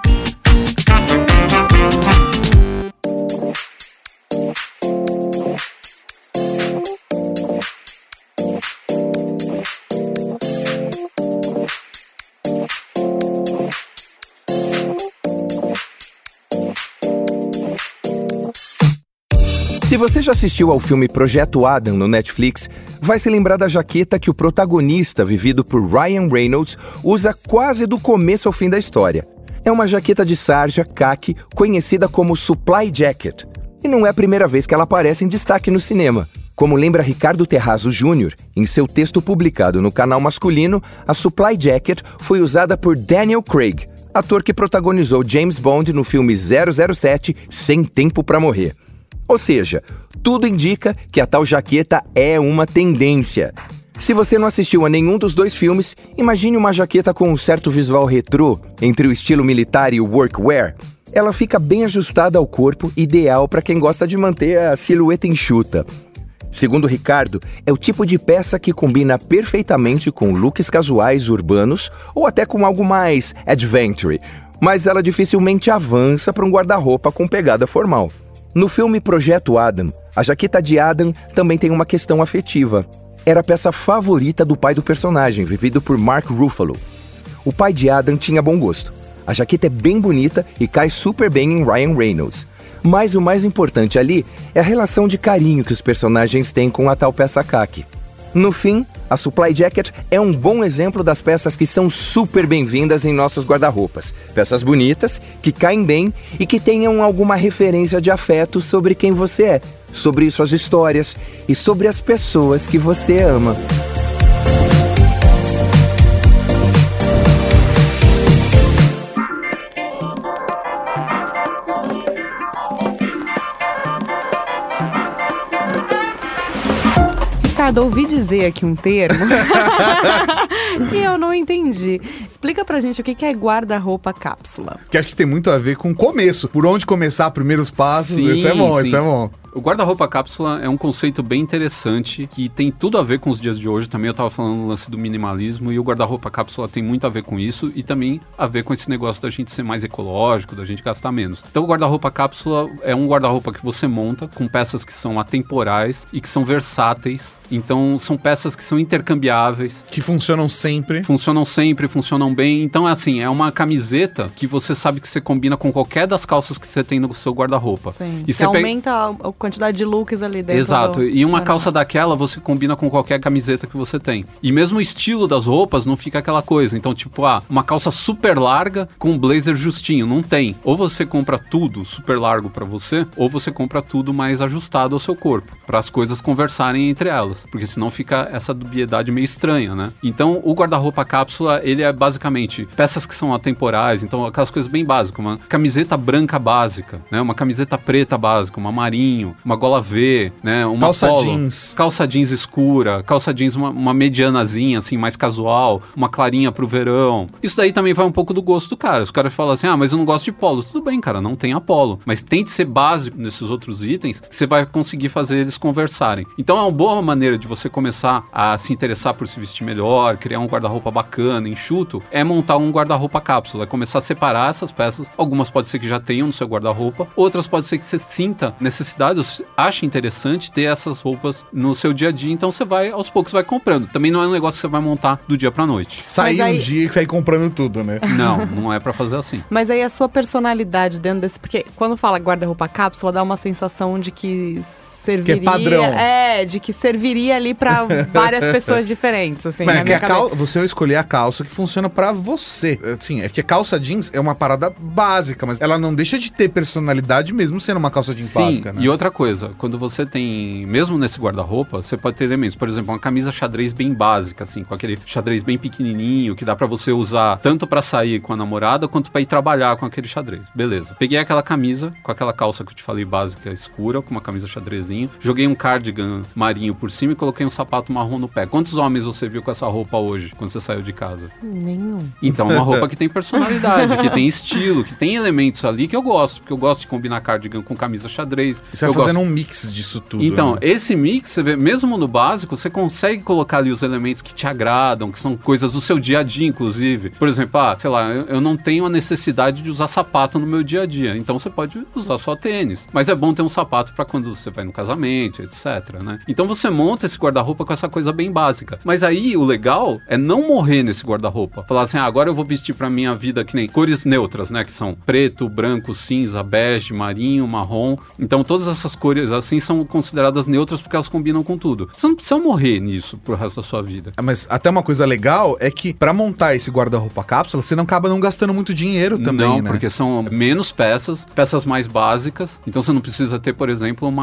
Se você já assistiu ao filme Projeto Adam no Netflix, vai se lembrar da jaqueta que o protagonista, vivido por Ryan Reynolds, usa quase do começo ao fim da história. É uma jaqueta de sarja khaki conhecida como Supply Jacket. E não é a primeira vez que ela aparece em destaque no cinema. Como lembra Ricardo Terrazzo Jr., em seu texto publicado no Canal Masculino, a Supply Jacket foi usada por Daniel Craig, ator que protagonizou James Bond no filme 007 Sem Tempo pra Morrer. Ou seja, tudo indica que a tal jaqueta é uma tendência. Se você não assistiu a nenhum dos dois filmes, imagine uma jaqueta com um certo visual retrô, entre o estilo militar e o workwear. Ela fica bem ajustada ao corpo, ideal para quem gosta de manter a silhueta enxuta. Segundo o Ricardo, é o tipo de peça que combina perfeitamente com looks casuais urbanos ou até com algo mais adventure, mas ela dificilmente avança para um guarda-roupa com pegada formal. No filme Projeto Adam, a jaqueta de Adam também tem uma questão afetiva. Era a peça favorita do pai do personagem, vivido por Mark Ruffalo. O pai de Adam tinha bom gosto. A jaqueta é bem bonita e cai super bem em Ryan Reynolds. Mas o mais importante ali é a relação de carinho que os personagens têm com a tal peça khaki. No fim, a Supply Jacket é um bom exemplo das peças que são super bem-vindas em nossos guarda-roupas. Peças bonitas, que caem bem e que tenham alguma referência de afeto sobre quem você é, sobre suas histórias e sobre as pessoas que você ama. Ricardo, ouvi dizer aqui um termo que eu não entendi. Explica pra gente o que é guarda-roupa cápsula. Que acho que tem muito a ver com o começo. Por onde começar, primeiros passos. Sim, isso é bom, sim. isso é bom. O guarda-roupa cápsula é um conceito bem interessante que tem tudo a ver com os dias de hoje. Também eu tava falando no lance do minimalismo e o guarda-roupa cápsula tem muito a ver com isso e também a ver com esse negócio da gente ser mais ecológico, da gente gastar menos. Então o guarda-roupa cápsula é um guarda-roupa que você monta com peças que são atemporais e que são versáteis. Então são peças que são intercambiáveis. Que funcionam sempre. Funcionam bem. Então é assim, é uma camiseta que você sabe que você combina com qualquer das calças que você tem no seu guarda-roupa. Sim, e você aumenta a quantidade de looks ali dentro. Exato, e uma calça daquela você combina com qualquer camiseta que você tem. E mesmo o estilo das roupas não fica aquela coisa. Então, tipo, uma calça super larga com um blazer justinho. Não tem. Ou você compra tudo super largo pra você, ou você compra tudo mais ajustado ao seu corpo, para as coisas conversarem entre elas. Porque senão fica essa dubiedade meio estranha, né? Então, o guarda-roupa cápsula, ele é basicamente peças que são atemporais, então aquelas coisas bem básicas. Uma camiseta branca básica, né? Uma camiseta preta básica, uma marinho, uma gola V, né? Uma calça polo, jeans. Calça jeans escura, calça jeans uma medianazinha, assim, mais casual, uma clarinha pro verão. Isso daí também vai um pouco do gosto do cara. Os caras falam assim, mas eu não gosto de polo. Tudo bem, cara, não tem a polo. Mas tente ser básico nesses outros itens, que você vai conseguir fazer eles conversarem. Então é uma boa maneira de você começar a se interessar por se vestir melhor, criar um guarda-roupa bacana, enxuto, é montar um guarda-roupa cápsula, é começar a separar essas peças. Algumas pode ser que já tenham no seu guarda-roupa, outras pode ser que você sinta necessidade, acha interessante ter essas roupas no seu dia a dia, então você vai, aos poucos, vai comprando. Também não é um negócio que você vai montar do dia pra noite. Sair um dia e sair comprando tudo, né? Não é pra fazer assim. Mas aí a sua personalidade dentro desse... Porque quando fala guarda-roupa cápsula, dá uma sensação de que serviria... Que é padrão. De que serviria ali pra várias pessoas diferentes, assim, Mas na minha cabeça. você vai escolher a calça que funciona pra você. Assim, é que a calça jeans é uma parada básica, mas ela não deixa de ter personalidade mesmo sendo uma calça jeans básica, né? E outra coisa, quando você tem, mesmo nesse guarda-roupa, você pode ter elementos, por exemplo, uma camisa xadrez bem básica, assim, com aquele xadrez bem pequenininho, que dá pra você usar tanto pra sair com a namorada, quanto pra ir trabalhar com aquele xadrez. Beleza. Peguei aquela camisa, com aquela calça que eu te falei básica, escura, com uma camisa xadrezinho, joguei um cardigan marinho por cima e coloquei um sapato marrom no pé. Quantos homens você viu com essa roupa hoje, quando você saiu de casa? Nenhum. Então, uma roupa que tem personalidade, que tem estilo, que tem elementos ali que eu gosto, porque eu gosto de combinar cardigan com camisa xadrez. E você vai fazendo um mix disso tudo. Então, né? esse mix, você vê, mesmo no básico, você consegue colocar ali os elementos que te agradam, que são coisas do seu dia a dia, inclusive. Por exemplo, sei lá, eu não tenho a necessidade de usar sapato no meu dia a dia, então você pode usar só tênis. Mas é bom ter um sapato para quando você vai no casamento, etc, né? Então você monta esse guarda-roupa com essa coisa bem básica. Mas aí, o legal é não morrer nesse guarda-roupa. Falar assim, agora eu vou vestir pra minha vida que nem cores neutras, né? Que são preto, branco, cinza, bege, marinho, marrom. Então todas essas cores assim são consideradas neutras porque elas combinam com tudo. Você não precisa morrer nisso pro resto da sua vida. Mas até uma coisa legal é que pra montar esse guarda-roupa cápsula, você não acaba não gastando muito dinheiro também, não, né? Porque são menos peças mais básicas. Então você não precisa ter, por exemplo, uma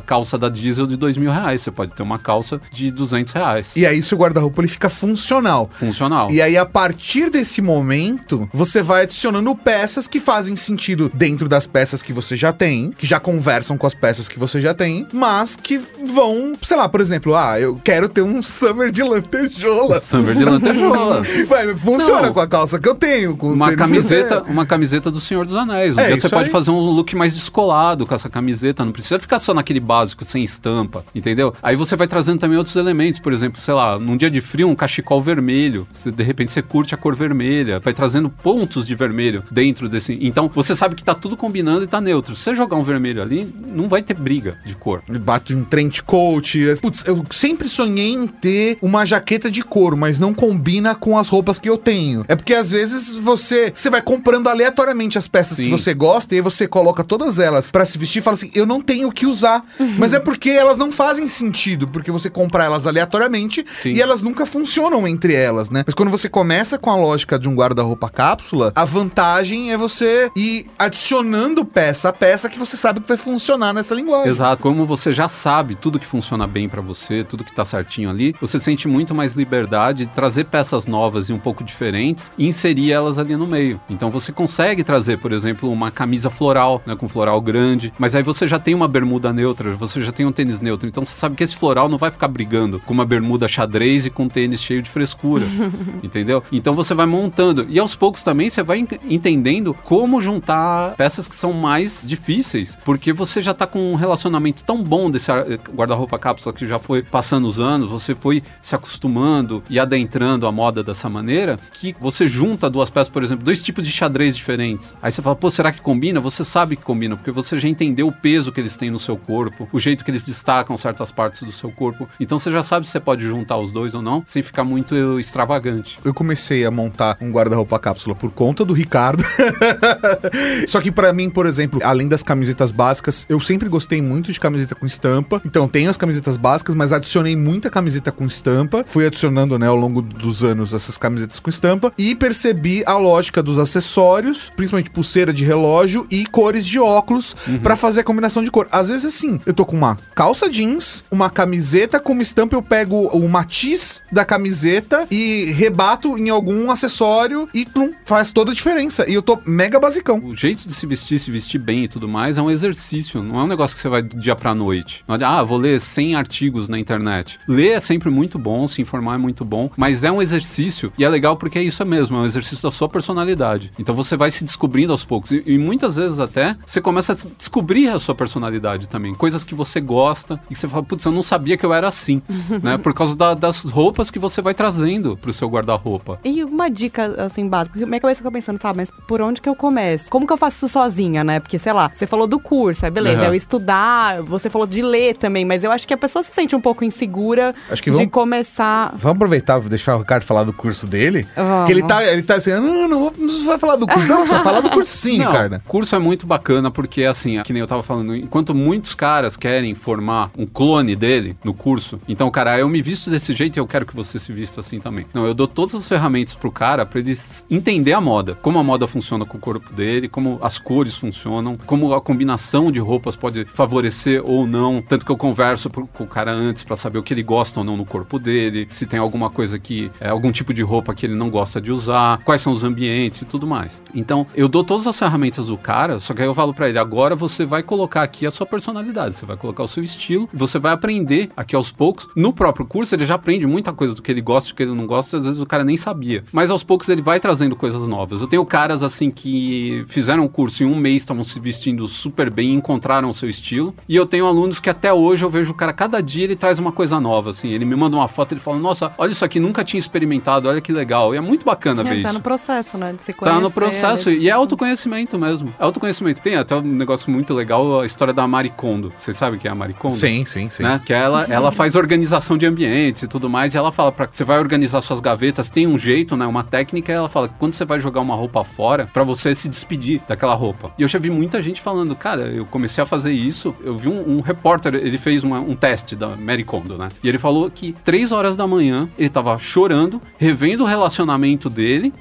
calça da Diesel de R$2.000. Você pode ter uma calça de R$200. E aí, seu guarda-roupa ele fica funcional. Funcional. E aí, a partir desse momento, você vai adicionando peças que fazem sentido dentro das peças que você já tem, que já conversam com as peças que você já tem, mas que vão, sei lá, por exemplo, eu quero ter um Summer de lantejola. Summer de lantejola. Funciona com a calça que eu tenho, com os uma tênis. camiseta do Senhor dos Anéis. Um dia você pode fazer um look mais descolado com essa camiseta, não precisa ficar só naquele básico, sem estampa, entendeu? Aí você vai trazendo também outros elementos, por exemplo, sei lá, num dia de frio, um cachecol vermelho. De repente você curte a cor vermelha, vai trazendo pontos de vermelho dentro desse... Então, você sabe que tá tudo combinando e tá neutro. Se você jogar um vermelho ali, não vai ter briga de cor. Bate um trench coat. Putz, eu sempre sonhei em ter uma jaqueta de couro, mas não combina com as roupas que eu tenho. É porque, às vezes, você vai comprando aleatoriamente as peças que você gosta e aí você coloca todas elas pra se vestir e fala assim, eu não tenho o que usar. Mas é porque elas não fazem sentido, porque você compra elas aleatoriamente e elas nunca funcionam entre elas, né? Mas quando você começa com a lógica de um guarda-roupa cápsula, a vantagem é você ir adicionando peça a peça que você sabe que vai funcionar nessa linguagem. Exato. Como você já sabe tudo que funciona bem pra você, tudo que tá certinho ali, você sente muito mais liberdade de trazer peças novas e um pouco diferentes e inserir elas ali no meio. Então você consegue trazer, por exemplo, uma camisa floral, né, com floral grande, mas aí você já tem uma bermuda neutra, você já tem um tênis neutro, então você sabe que esse floral não vai ficar brigando com uma bermuda xadrez e com um tênis cheio de frescura, entendeu? Então você vai montando, e aos poucos também você vai entendendo como juntar peças que são mais difíceis, porque você já tá com um relacionamento tão bom desse guarda-roupa cápsula que já foi passando os anos, você foi se acostumando e adentrando a moda dessa maneira, que você junta duas peças, por exemplo, 2 tipos de xadrez diferentes. Aí você fala, pô, será que combina? Você sabe que combina, porque você já entendeu o peso que eles têm no seu corpo, o jeito que eles destacam certas partes do seu corpo. Então você já sabe se você pode juntar os dois ou não, sem ficar muito extravagante. Eu comecei a montar um guarda-roupa cápsula por conta do Ricardo. Só que pra mim, por exemplo, além das camisetas básicas, eu sempre gostei muito de camiseta com estampa. Então tenho as camisetas básicas, mas adicionei muita camiseta com estampa. Fui adicionando, né, ao longo dos anos essas camisetas com estampa e percebi a lógica dos acessórios, principalmente pulseira de relógio e cores de óculos pra fazer a combinação de cor. Às vezes, assim, eu tô com uma calça jeans, uma camiseta com uma estampa, eu pego o matiz da camiseta e rebato em algum acessório e faz toda a diferença. E eu tô mega basicão. O jeito de se vestir bem e tudo mais é um exercício, não é um negócio que você vai do dia pra noite. Não é, vou ler 100 artigos na internet. Ler é sempre muito bom, se informar é muito bom, mas é um exercício e é legal porque é isso mesmo, é um exercício da sua personalidade. Então você vai se descobrindo aos poucos e muitas vezes até você começa a descobrir a sua personalidade também, coisas que você gosta e que você fala, putz, eu não sabia que eu era assim, né? Por causa das roupas que você vai trazendo pro seu guarda-roupa. E uma dica, assim, básica, porque minha cabeça fica pensando, tá, mas por onde que eu começo? Como que eu faço isso sozinha, né? Porque, sei lá, você falou do curso, aí beleza, eu estudar, você falou de ler também, mas eu acho que a pessoa se sente um pouco insegura de começar... Vamos aproveitar, vou deixar o Ricardo falar do curso dele, Vamos. que ele tá assim, não vai falar do curso, não, precisa falar do curso sim, Ricardo. O curso é muito bacana porque, assim, que nem eu tava falando, enquanto muitos caras querem formar um clone dele no curso, então, cara, eu me visto desse jeito e eu quero que você se vista assim também. Não, eu dou todas as ferramentas pro cara pra ele entender a moda, como a moda funciona com o corpo dele, como as cores funcionam, como a combinação de roupas pode favorecer ou não, tanto que eu converso com o cara antes pra saber o que ele gosta ou não no corpo dele, se tem alguma coisa que, algum tipo de roupa que ele não gosta de usar, quais são os ambientes e tudo mais. Então, eu dou todas as ferramentas do cara, só que aí eu falo pra ele, agora você vai colocar aqui a sua personalidade, você vai colocar o seu estilo, você vai aprender aqui aos poucos. No próprio curso, ele já aprende muita coisa do que ele gosta e do que ele não gosta, às vezes o cara nem sabia. Mas aos poucos ele vai trazendo coisas novas. Eu tenho caras, assim, que fizeram o curso em um mês, estavam se vestindo super bem, encontraram o seu estilo. E eu tenho alunos que até hoje eu vejo o cara, cada dia ele traz uma coisa nova, assim. Ele me manda uma foto, ele fala, nossa, olha isso aqui, nunca tinha experimentado, olha que legal. E é muito bacana ver isso. Tá no processo, né, de se conhecer. Tá no processo, e é autoconhecimento mesmo. É autoconhecimento. Tem até um negócio muito legal, a história da Marie Kondo. Vocês sabem o que é a Marie Kondo? Sim. Né? Que ela faz organização de ambientes e tudo mais, e ela fala pra que você vai organizar suas gavetas, tem um jeito, né, uma técnica, e ela fala que quando você vai jogar uma roupa fora, pra você se despedir daquela roupa. E eu já vi muita gente falando, cara, eu comecei a fazer isso, eu vi um repórter, ele fez um teste da Marie Kondo, né, e ele falou que 3 horas da manhã, ele tava chorando, revendo o relacionamento dele,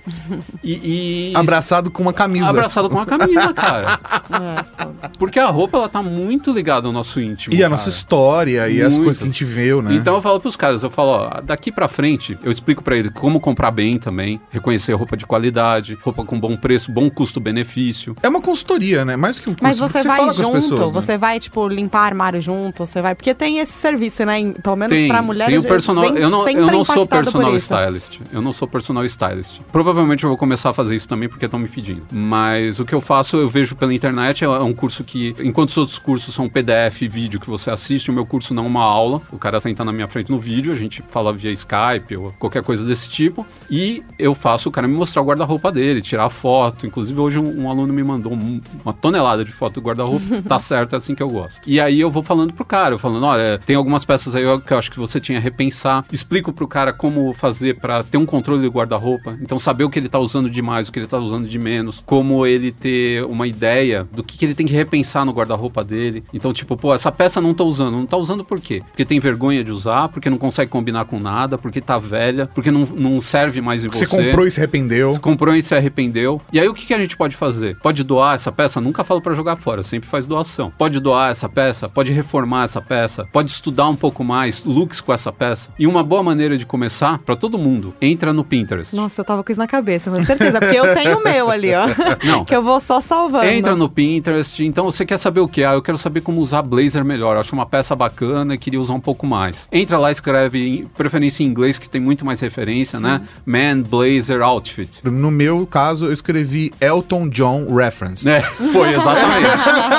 e abraçado com uma camisa. Abraçado com uma camisa, cara. Porque a roupa, ela tá muito ligada ao nosso íntimo. E a nossa história, e as Muito. coisas que a gente viu, né? Então eu falo pros caras, eu falo, ó, daqui pra frente, eu explico pra ele como comprar bem também, reconhecer roupa de qualidade, roupa com bom preço, bom custo-benefício. É uma consultoria, né? Mais que um curso. Mas porque você vai fala com as junto, pessoas, né? você vai, tipo, limpar armário junto, você vai... Porque tem esse serviço, né? Pelo menos pra mulheres, tem o personal, sempre eu não sou impactada por personal isso. stylist. Eu não sou personal stylist. Provavelmente eu vou começar a fazer isso também porque estão me pedindo. Mas o que eu faço, eu vejo pela internet, é um curso que, enquanto os outros cursos são PDF e vídeo que você assiste, o meu curso não é uma aula. O cara senta na minha frente no vídeo, a gente fala via Skype ou qualquer coisa desse tipo. E eu faço o cara me mostrar o guarda-roupa dele, tirar a foto. Inclusive hoje um aluno me mandou uma tonelada de foto do guarda-roupa. Tá certo, é assim que eu gosto. E aí eu vou falando pro cara, eu falando, olha, tem algumas peças aí que eu acho que você tinha a repensar. Explico pro cara como fazer pra ter um controle do guarda-roupa. Então saber o que ele tá usando de mais, o que ele tá usando de menos. Como ele ter uma ideia do que ele tem que repensar no guarda-roupa dele. Então, tipo, pô, essa peça não tô usando. Não tá usando por quê? Porque tem vergonha de usar, porque não consegue combinar com nada, porque tá velha, porque não serve mais em você. Você comprou e se arrependeu. Você comprou e se arrependeu. E aí o que a gente pode fazer? Pode doar essa peça? Nunca falo pra jogar fora, sempre faz doação. Pode doar essa peça? Pode reformar essa peça? Pode estudar um pouco mais looks com essa peça? E uma boa maneira de começar, pra todo mundo, entra no Pinterest. Nossa, eu tava com isso na cabeça, com certeza. Porque eu tenho o meu ali, ó. Não. Que eu vou só salvando. Entra no Pinterest, então você quer saber o que? Eu quero saber como usar blazer melhor. Eu acho uma peça bacana e queria usar um pouco mais. Entra lá, escreve, preferência em inglês, que tem muito mais referência, né? Man, blazer, outfit. No meu caso, eu escrevi Elton John Reference. Foi, exatamente.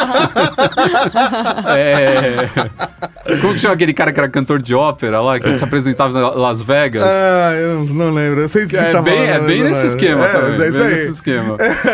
Como que chama aquele cara que era cantor de ópera lá, que se apresentava em Las Vegas? Ah, eu não lembro. Eu sei que você tá falando, É bem nesse esquema também. É isso aí. Nesse esquema.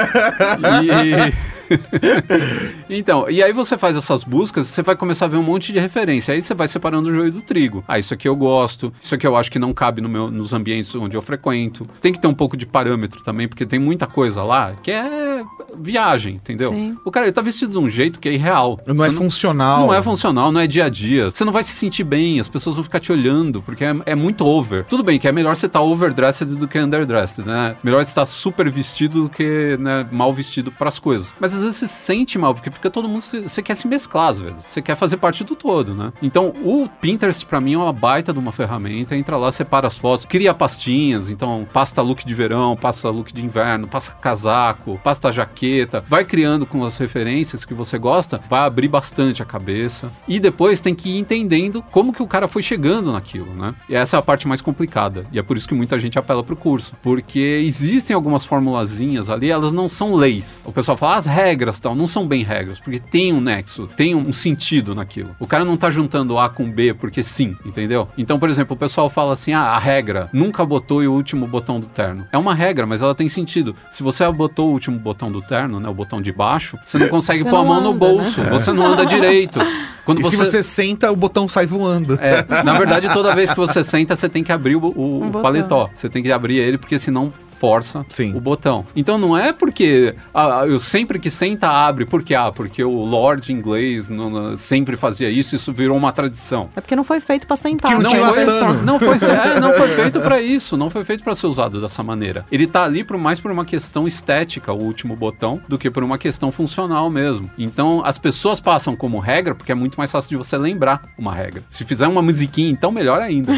Então, e aí você faz essas buscas, você vai começar a ver um monte de referência. Aí você vai separando o joio do trigo. Ah, isso aqui eu gosto, isso aqui eu acho que não cabe nos ambientes onde eu frequento. Tem que ter um pouco de parâmetro também, porque tem muita coisa lá que é viagem, entendeu? Sim. O cara, ele tá vestido de um jeito que é irreal. Não é funcional. Não é funcional, não é dia a dia. Você não vai se sentir bem, as pessoas vão ficar te olhando, porque é muito over. Tudo bem que é melhor você estar overdressed do que underdressed, né? Melhor você estar super vestido do que, né, mal vestido pras coisas. Mas às vezes você se sente mal, porque fica todo mundo... Você quer se mesclar, às vezes. Você quer fazer parte do todo, né? Então, o Pinterest, pra mim, é uma baita de uma ferramenta. Entra lá, separa as fotos, cria pastinhas. Então, pasta look de verão, pasta look de inverno, pasta casaco, pasta jaqueta. Vai criando com as referências que você gosta, vai abrir bastante a cabeça. E depois tem que ir entendendo como que o cara foi chegando naquilo, né? E essa é a parte mais complicada. E é por isso que muita gente apela pro curso. Porque existem algumas formulazinhas ali, elas não são leis. O pessoal fala, as regras tal, não são bem regras, porque tem um nexo, tem um sentido naquilo. O cara não tá juntando A com B porque sim, entendeu? Então, por exemplo, o pessoal fala assim, a regra, nunca botou o último botão do terno. É uma regra, mas ela tem sentido. Se você botou o último botão do terno, né, o botão de baixo, você não consegue pôr a mão no bolso, né? Você não anda direito. Quando se você senta, o botão sai voando. Na verdade, toda vez que você senta, você tem que abrir o paletó. Você tem que abrir ele, porque senão força o botão. Então não é porque eu sempre que senta abre, porque o Lord inglês sempre fazia isso virou uma tradição. É porque não foi feito pra sentar. Que não foi feito pra isso, não foi feito pra ser usado dessa maneira. Ele tá ali mais por uma questão estética, o último botão, do que por uma questão funcional mesmo. Então as pessoas passam como regra, porque é muito mais fácil de você lembrar uma regra. Se fizer uma musiquinha, então melhor ainda.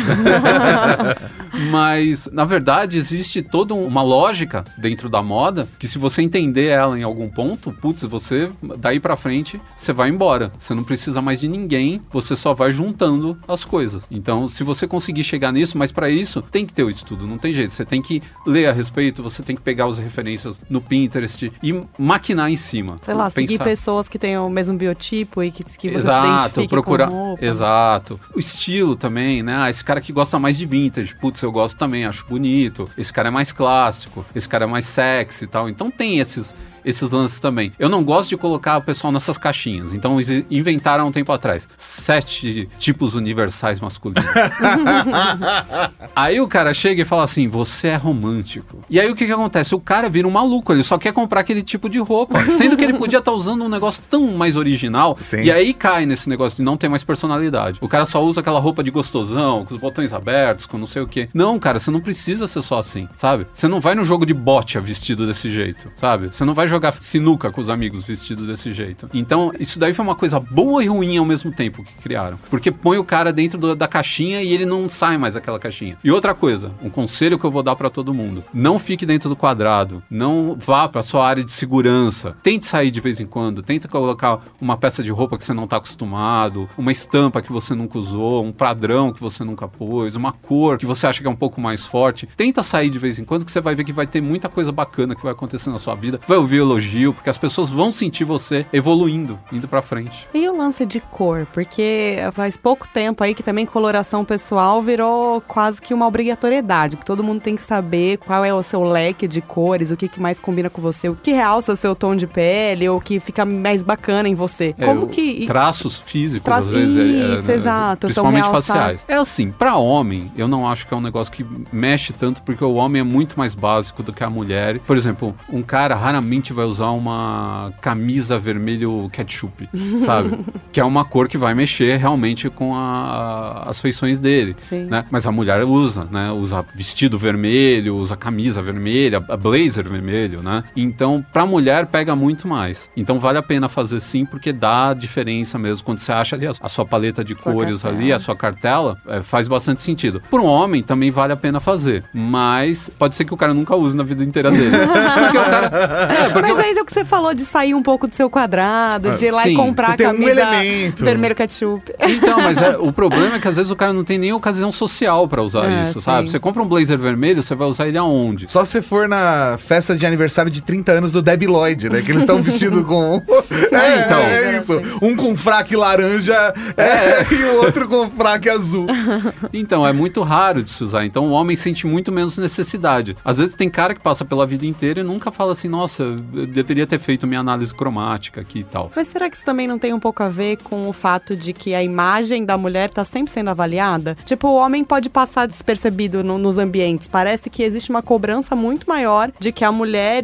Mas, na verdade, existe toda uma lógica dentro da moda que se você entender ela em algum ponto, você, daí pra frente, você vai embora. Você não precisa mais de ninguém, você só vai juntando as coisas. Então, se você conseguir chegar nisso, mas pra isso, tem que ter o estudo, não tem jeito. Você tem que ler a respeito, você tem que pegar as referências no Pinterest e maquinar em cima. Sei lá, seguir pessoas que têm o mesmo biotipo e que você se identifique procurar, com roupa. Exato. O estilo também, né? Esse cara que gosta mais de vintage, eu gosto também, acho bonito. Esse cara é mais clássico, esse cara é mais sexy e tal. Então tem esses lances também. Eu não gosto de colocar o pessoal nessas caixinhas. Então inventaram um tempo atrás 7 tipos universais masculinos. Aí o cara chega e fala assim, você é romântico. E aí o que acontece? O cara vira um maluco, ele só quer comprar aquele tipo de roupa, sendo que ele podia estar usando um negócio tão mais original. Sim. E aí cai nesse negócio de não ter mais personalidade. O cara só usa aquela roupa de gostosão, com os botões abertos, com não sei o quê. Não, cara, você não precisa ser só assim, sabe? Você não vai no jogo de bocha vestido desse jeito, sabe? Você não vai jogar jogar sinuca com os amigos vestido desse jeito. Então, isso daí foi uma coisa boa e ruim ao mesmo tempo que criaram. Porque põe o cara dentro da caixinha e ele não sai mais daquela caixinha. E outra coisa, um conselho que eu vou dar pra todo mundo. Não fique dentro do quadrado. Não vá pra sua área de segurança. Tente sair de vez em quando. Tenta colocar uma peça de roupa que você não tá acostumado, uma estampa que você nunca usou, um padrão que você nunca pôs, uma cor que você acha que é um pouco mais forte. Tenta sair de vez em quando que você vai ver que vai ter muita coisa bacana que vai acontecer na sua vida. Vai ouvir elogio, porque as pessoas vão sentir você evoluindo, indo pra frente. E o lance de cor? Porque faz pouco tempo aí que também coloração pessoal virou quase que uma obrigatoriedade, que todo mundo tem que saber qual é o seu leque de cores, o que mais combina com você, o que realça seu tom de pele, ou o que fica mais bacana em você. Como que... Traços físicos, às vezes. Isso, exato. Principalmente faciais. É assim, pra homem, eu não acho que é um negócio que mexe tanto, porque o homem é muito mais básico do que a mulher. Por exemplo, um cara raramente vai usar uma camisa vermelho ketchup, sabe? Que é uma cor que vai mexer realmente com as feições dele, né? Mas a mulher usa, né? Usa vestido vermelho, usa camisa vermelha, blazer vermelho, né? Então, pra mulher, pega muito mais. Então, vale a pena fazer sim, porque dá diferença mesmo. Quando você acha ali a sua paleta de cores ali, a sua cartela, faz bastante sentido. Por um homem, também vale a pena fazer. Mas pode ser que o cara nunca use na vida inteira dele. Porque o cara... Mas aí é o que você falou de sair um pouco do seu quadrado, de ir lá e comprar a camisa vermelho ketchup. Então, mas o problema é que às vezes o cara não tem nem ocasião social pra usar isso, sabe? Você compra um blazer vermelho, você vai usar ele aonde? Só se for na festa de aniversário de 30 anos do Debbie Lloyd, né? Que eles estão vestidos com... É isso. Um com fraque laranja e o outro com fraque azul. Então, é muito raro de se usar. Então, o homem sente muito menos necessidade. Às vezes tem cara que passa pela vida inteira e nunca fala assim, nossa, eu deveria ter feito minha análise cromática aqui e tal. Mas será que isso também não tem um pouco a ver com o fato de que a imagem da mulher tá sempre sendo avaliada? Tipo, o homem pode passar despercebido nos ambientes. Parece que existe uma cobrança muito maior de que a mulher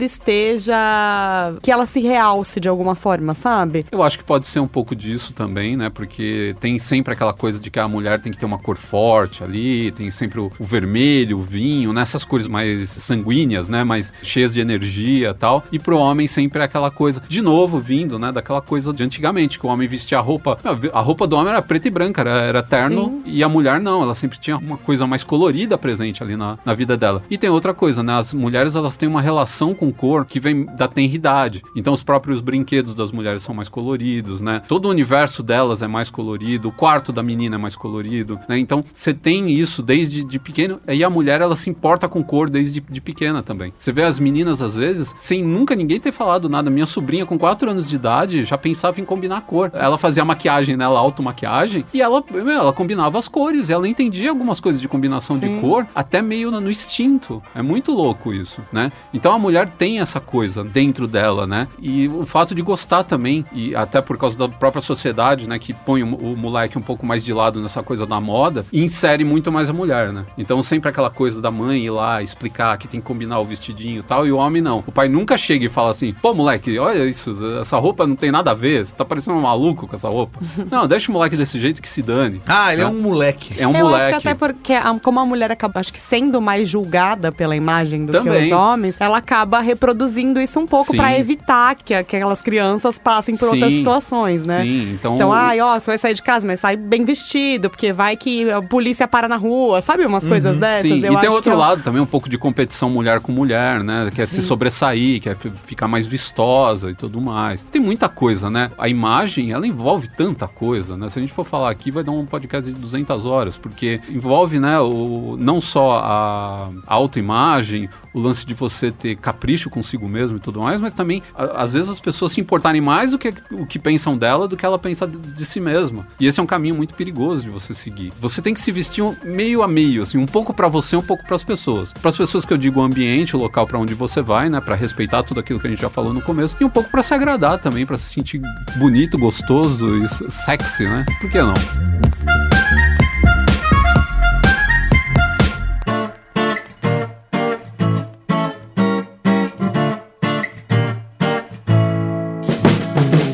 esteja... que ela se realce de alguma forma, sabe? Eu acho que pode ser um pouco disso também, né? Porque tem sempre aquela coisa de que a mulher tem que ter uma cor forte ali, tem sempre o vermelho, o vinho, nessas cores mais sanguíneas, né? Mais cheias de energia e tal. E pro homem sempre é aquela coisa, de novo, vindo, né? Daquela coisa de antigamente, que o homem vestia a roupa do homem era preta e branca, era terno, e a mulher não, ela sempre tinha uma coisa mais colorida presente ali na vida dela. E tem outra coisa, né? As mulheres, elas têm uma relação com cor que vem da tenridade. Então, os próprios brinquedos das mulheres são mais coloridos, né? Todo o universo delas é mais colorido, o quarto da menina é mais colorido, né? Então, você tem isso desde pequeno, e a mulher, ela se importa com cor desde de pequena também. Você vê as meninas, às vezes, sem nunca ninguém ter falado nada. Minha sobrinha, com 4 anos de idade, já pensava em combinar cor. Ela fazia maquiagem, né? Ela automaquiagem, e ela combinava as cores, e ela entendia algumas coisas de combinação de cor, até meio no instinto. É muito louco isso, né? Então, a mulher tem essa coisa dentro dela, né? E o fato de gostar também, e até por causa da própria sociedade, né? Que põe o moleque um pouco mais de lado nessa coisa da moda, e insere muito mais a mulher, né? Então, sempre aquela coisa da mãe ir lá explicar que tem que combinar o vestidinho e tal, e o homem não. O pai nunca chega e fala assim, pô, moleque, olha isso, essa roupa não tem nada a ver, você tá parecendo um maluco com essa roupa. Não, deixa o moleque desse jeito que se dane. Ele é um moleque. É um moleque. Eu acho que até porque, como a mulher acaba, acho que sendo mais julgada pela imagem do também. Que os homens, ela acaba reproduzindo isso um pouco pra evitar que aquelas crianças passem por outras situações, né? Sim, então... Então, você vai sair de casa, mas sai bem vestido, porque vai que a polícia para na rua, sabe? Umas coisas dessas. Sim, e tem outro lado também, um pouco de competição mulher com mulher, né? Quer se sobressair, quer ficar mais vistosa e tudo mais. Tem muita coisa, né? A imagem, ela envolve tanta coisa, né? Se a gente for falar aqui, vai dar um podcast de 200 horas, porque envolve, né, não só a autoimagem, o lance de você ter capricho consigo mesmo e tudo mais, mas também, às vezes, as pessoas se importarem mais do que o que pensam dela do que ela pensa de si mesma. E esse é um caminho muito perigoso de você seguir. Você tem que se vestir meio a meio, assim, um pouco pra você, um pouco pras pessoas. Pras pessoas que eu digo o ambiente, o local pra onde você vai, né, pra respeitar tudo aquilo que a gente já falou no começo, e um pouco pra se agradar também, pra se sentir bonito, gostoso e sexy, né? Por que não?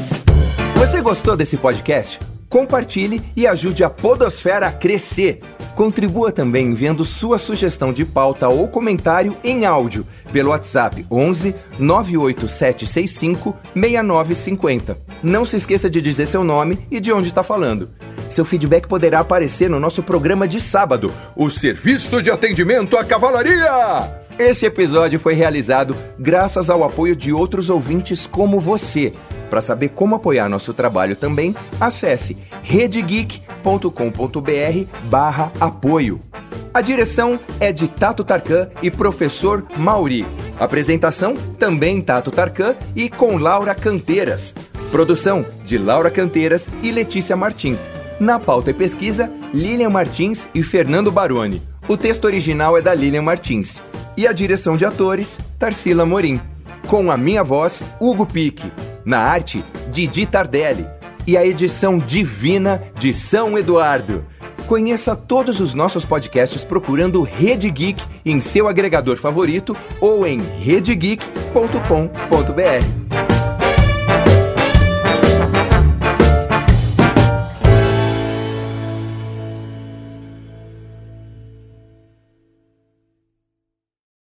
Você gostou desse podcast? Compartilhe e ajude a Podosfera a crescer. Contribua também enviando sua sugestão de pauta ou comentário em áudio pelo WhatsApp 11 98765 6950. Não se esqueça de dizer seu nome e de onde está falando. Seu feedback poderá aparecer no nosso programa de sábado, o Serviço de Atendimento à Cavalaria! Este episódio foi realizado graças ao apoio de outros ouvintes como você. Para saber como apoiar nosso trabalho também, acesse redegeek.com.br/apoio. A direção é de Tato Tarkan e professor Mauri. Apresentação também Tato Tarkan e com Laura Canteiras. Produção de Laura Canteiras e Letícia Martim. Na pauta e pesquisa, Lilian Martins e Fernando Baroni. O texto original é da Lilian Martins. E a direção de atores, Tarsila Morim. Com a minha voz, Hugo Pique. Na arte, Didi Tardelli. E a edição divina de São Eduardo. Conheça todos os nossos podcasts procurando Rede Geek em seu agregador favorito ou em redegeek.com.br.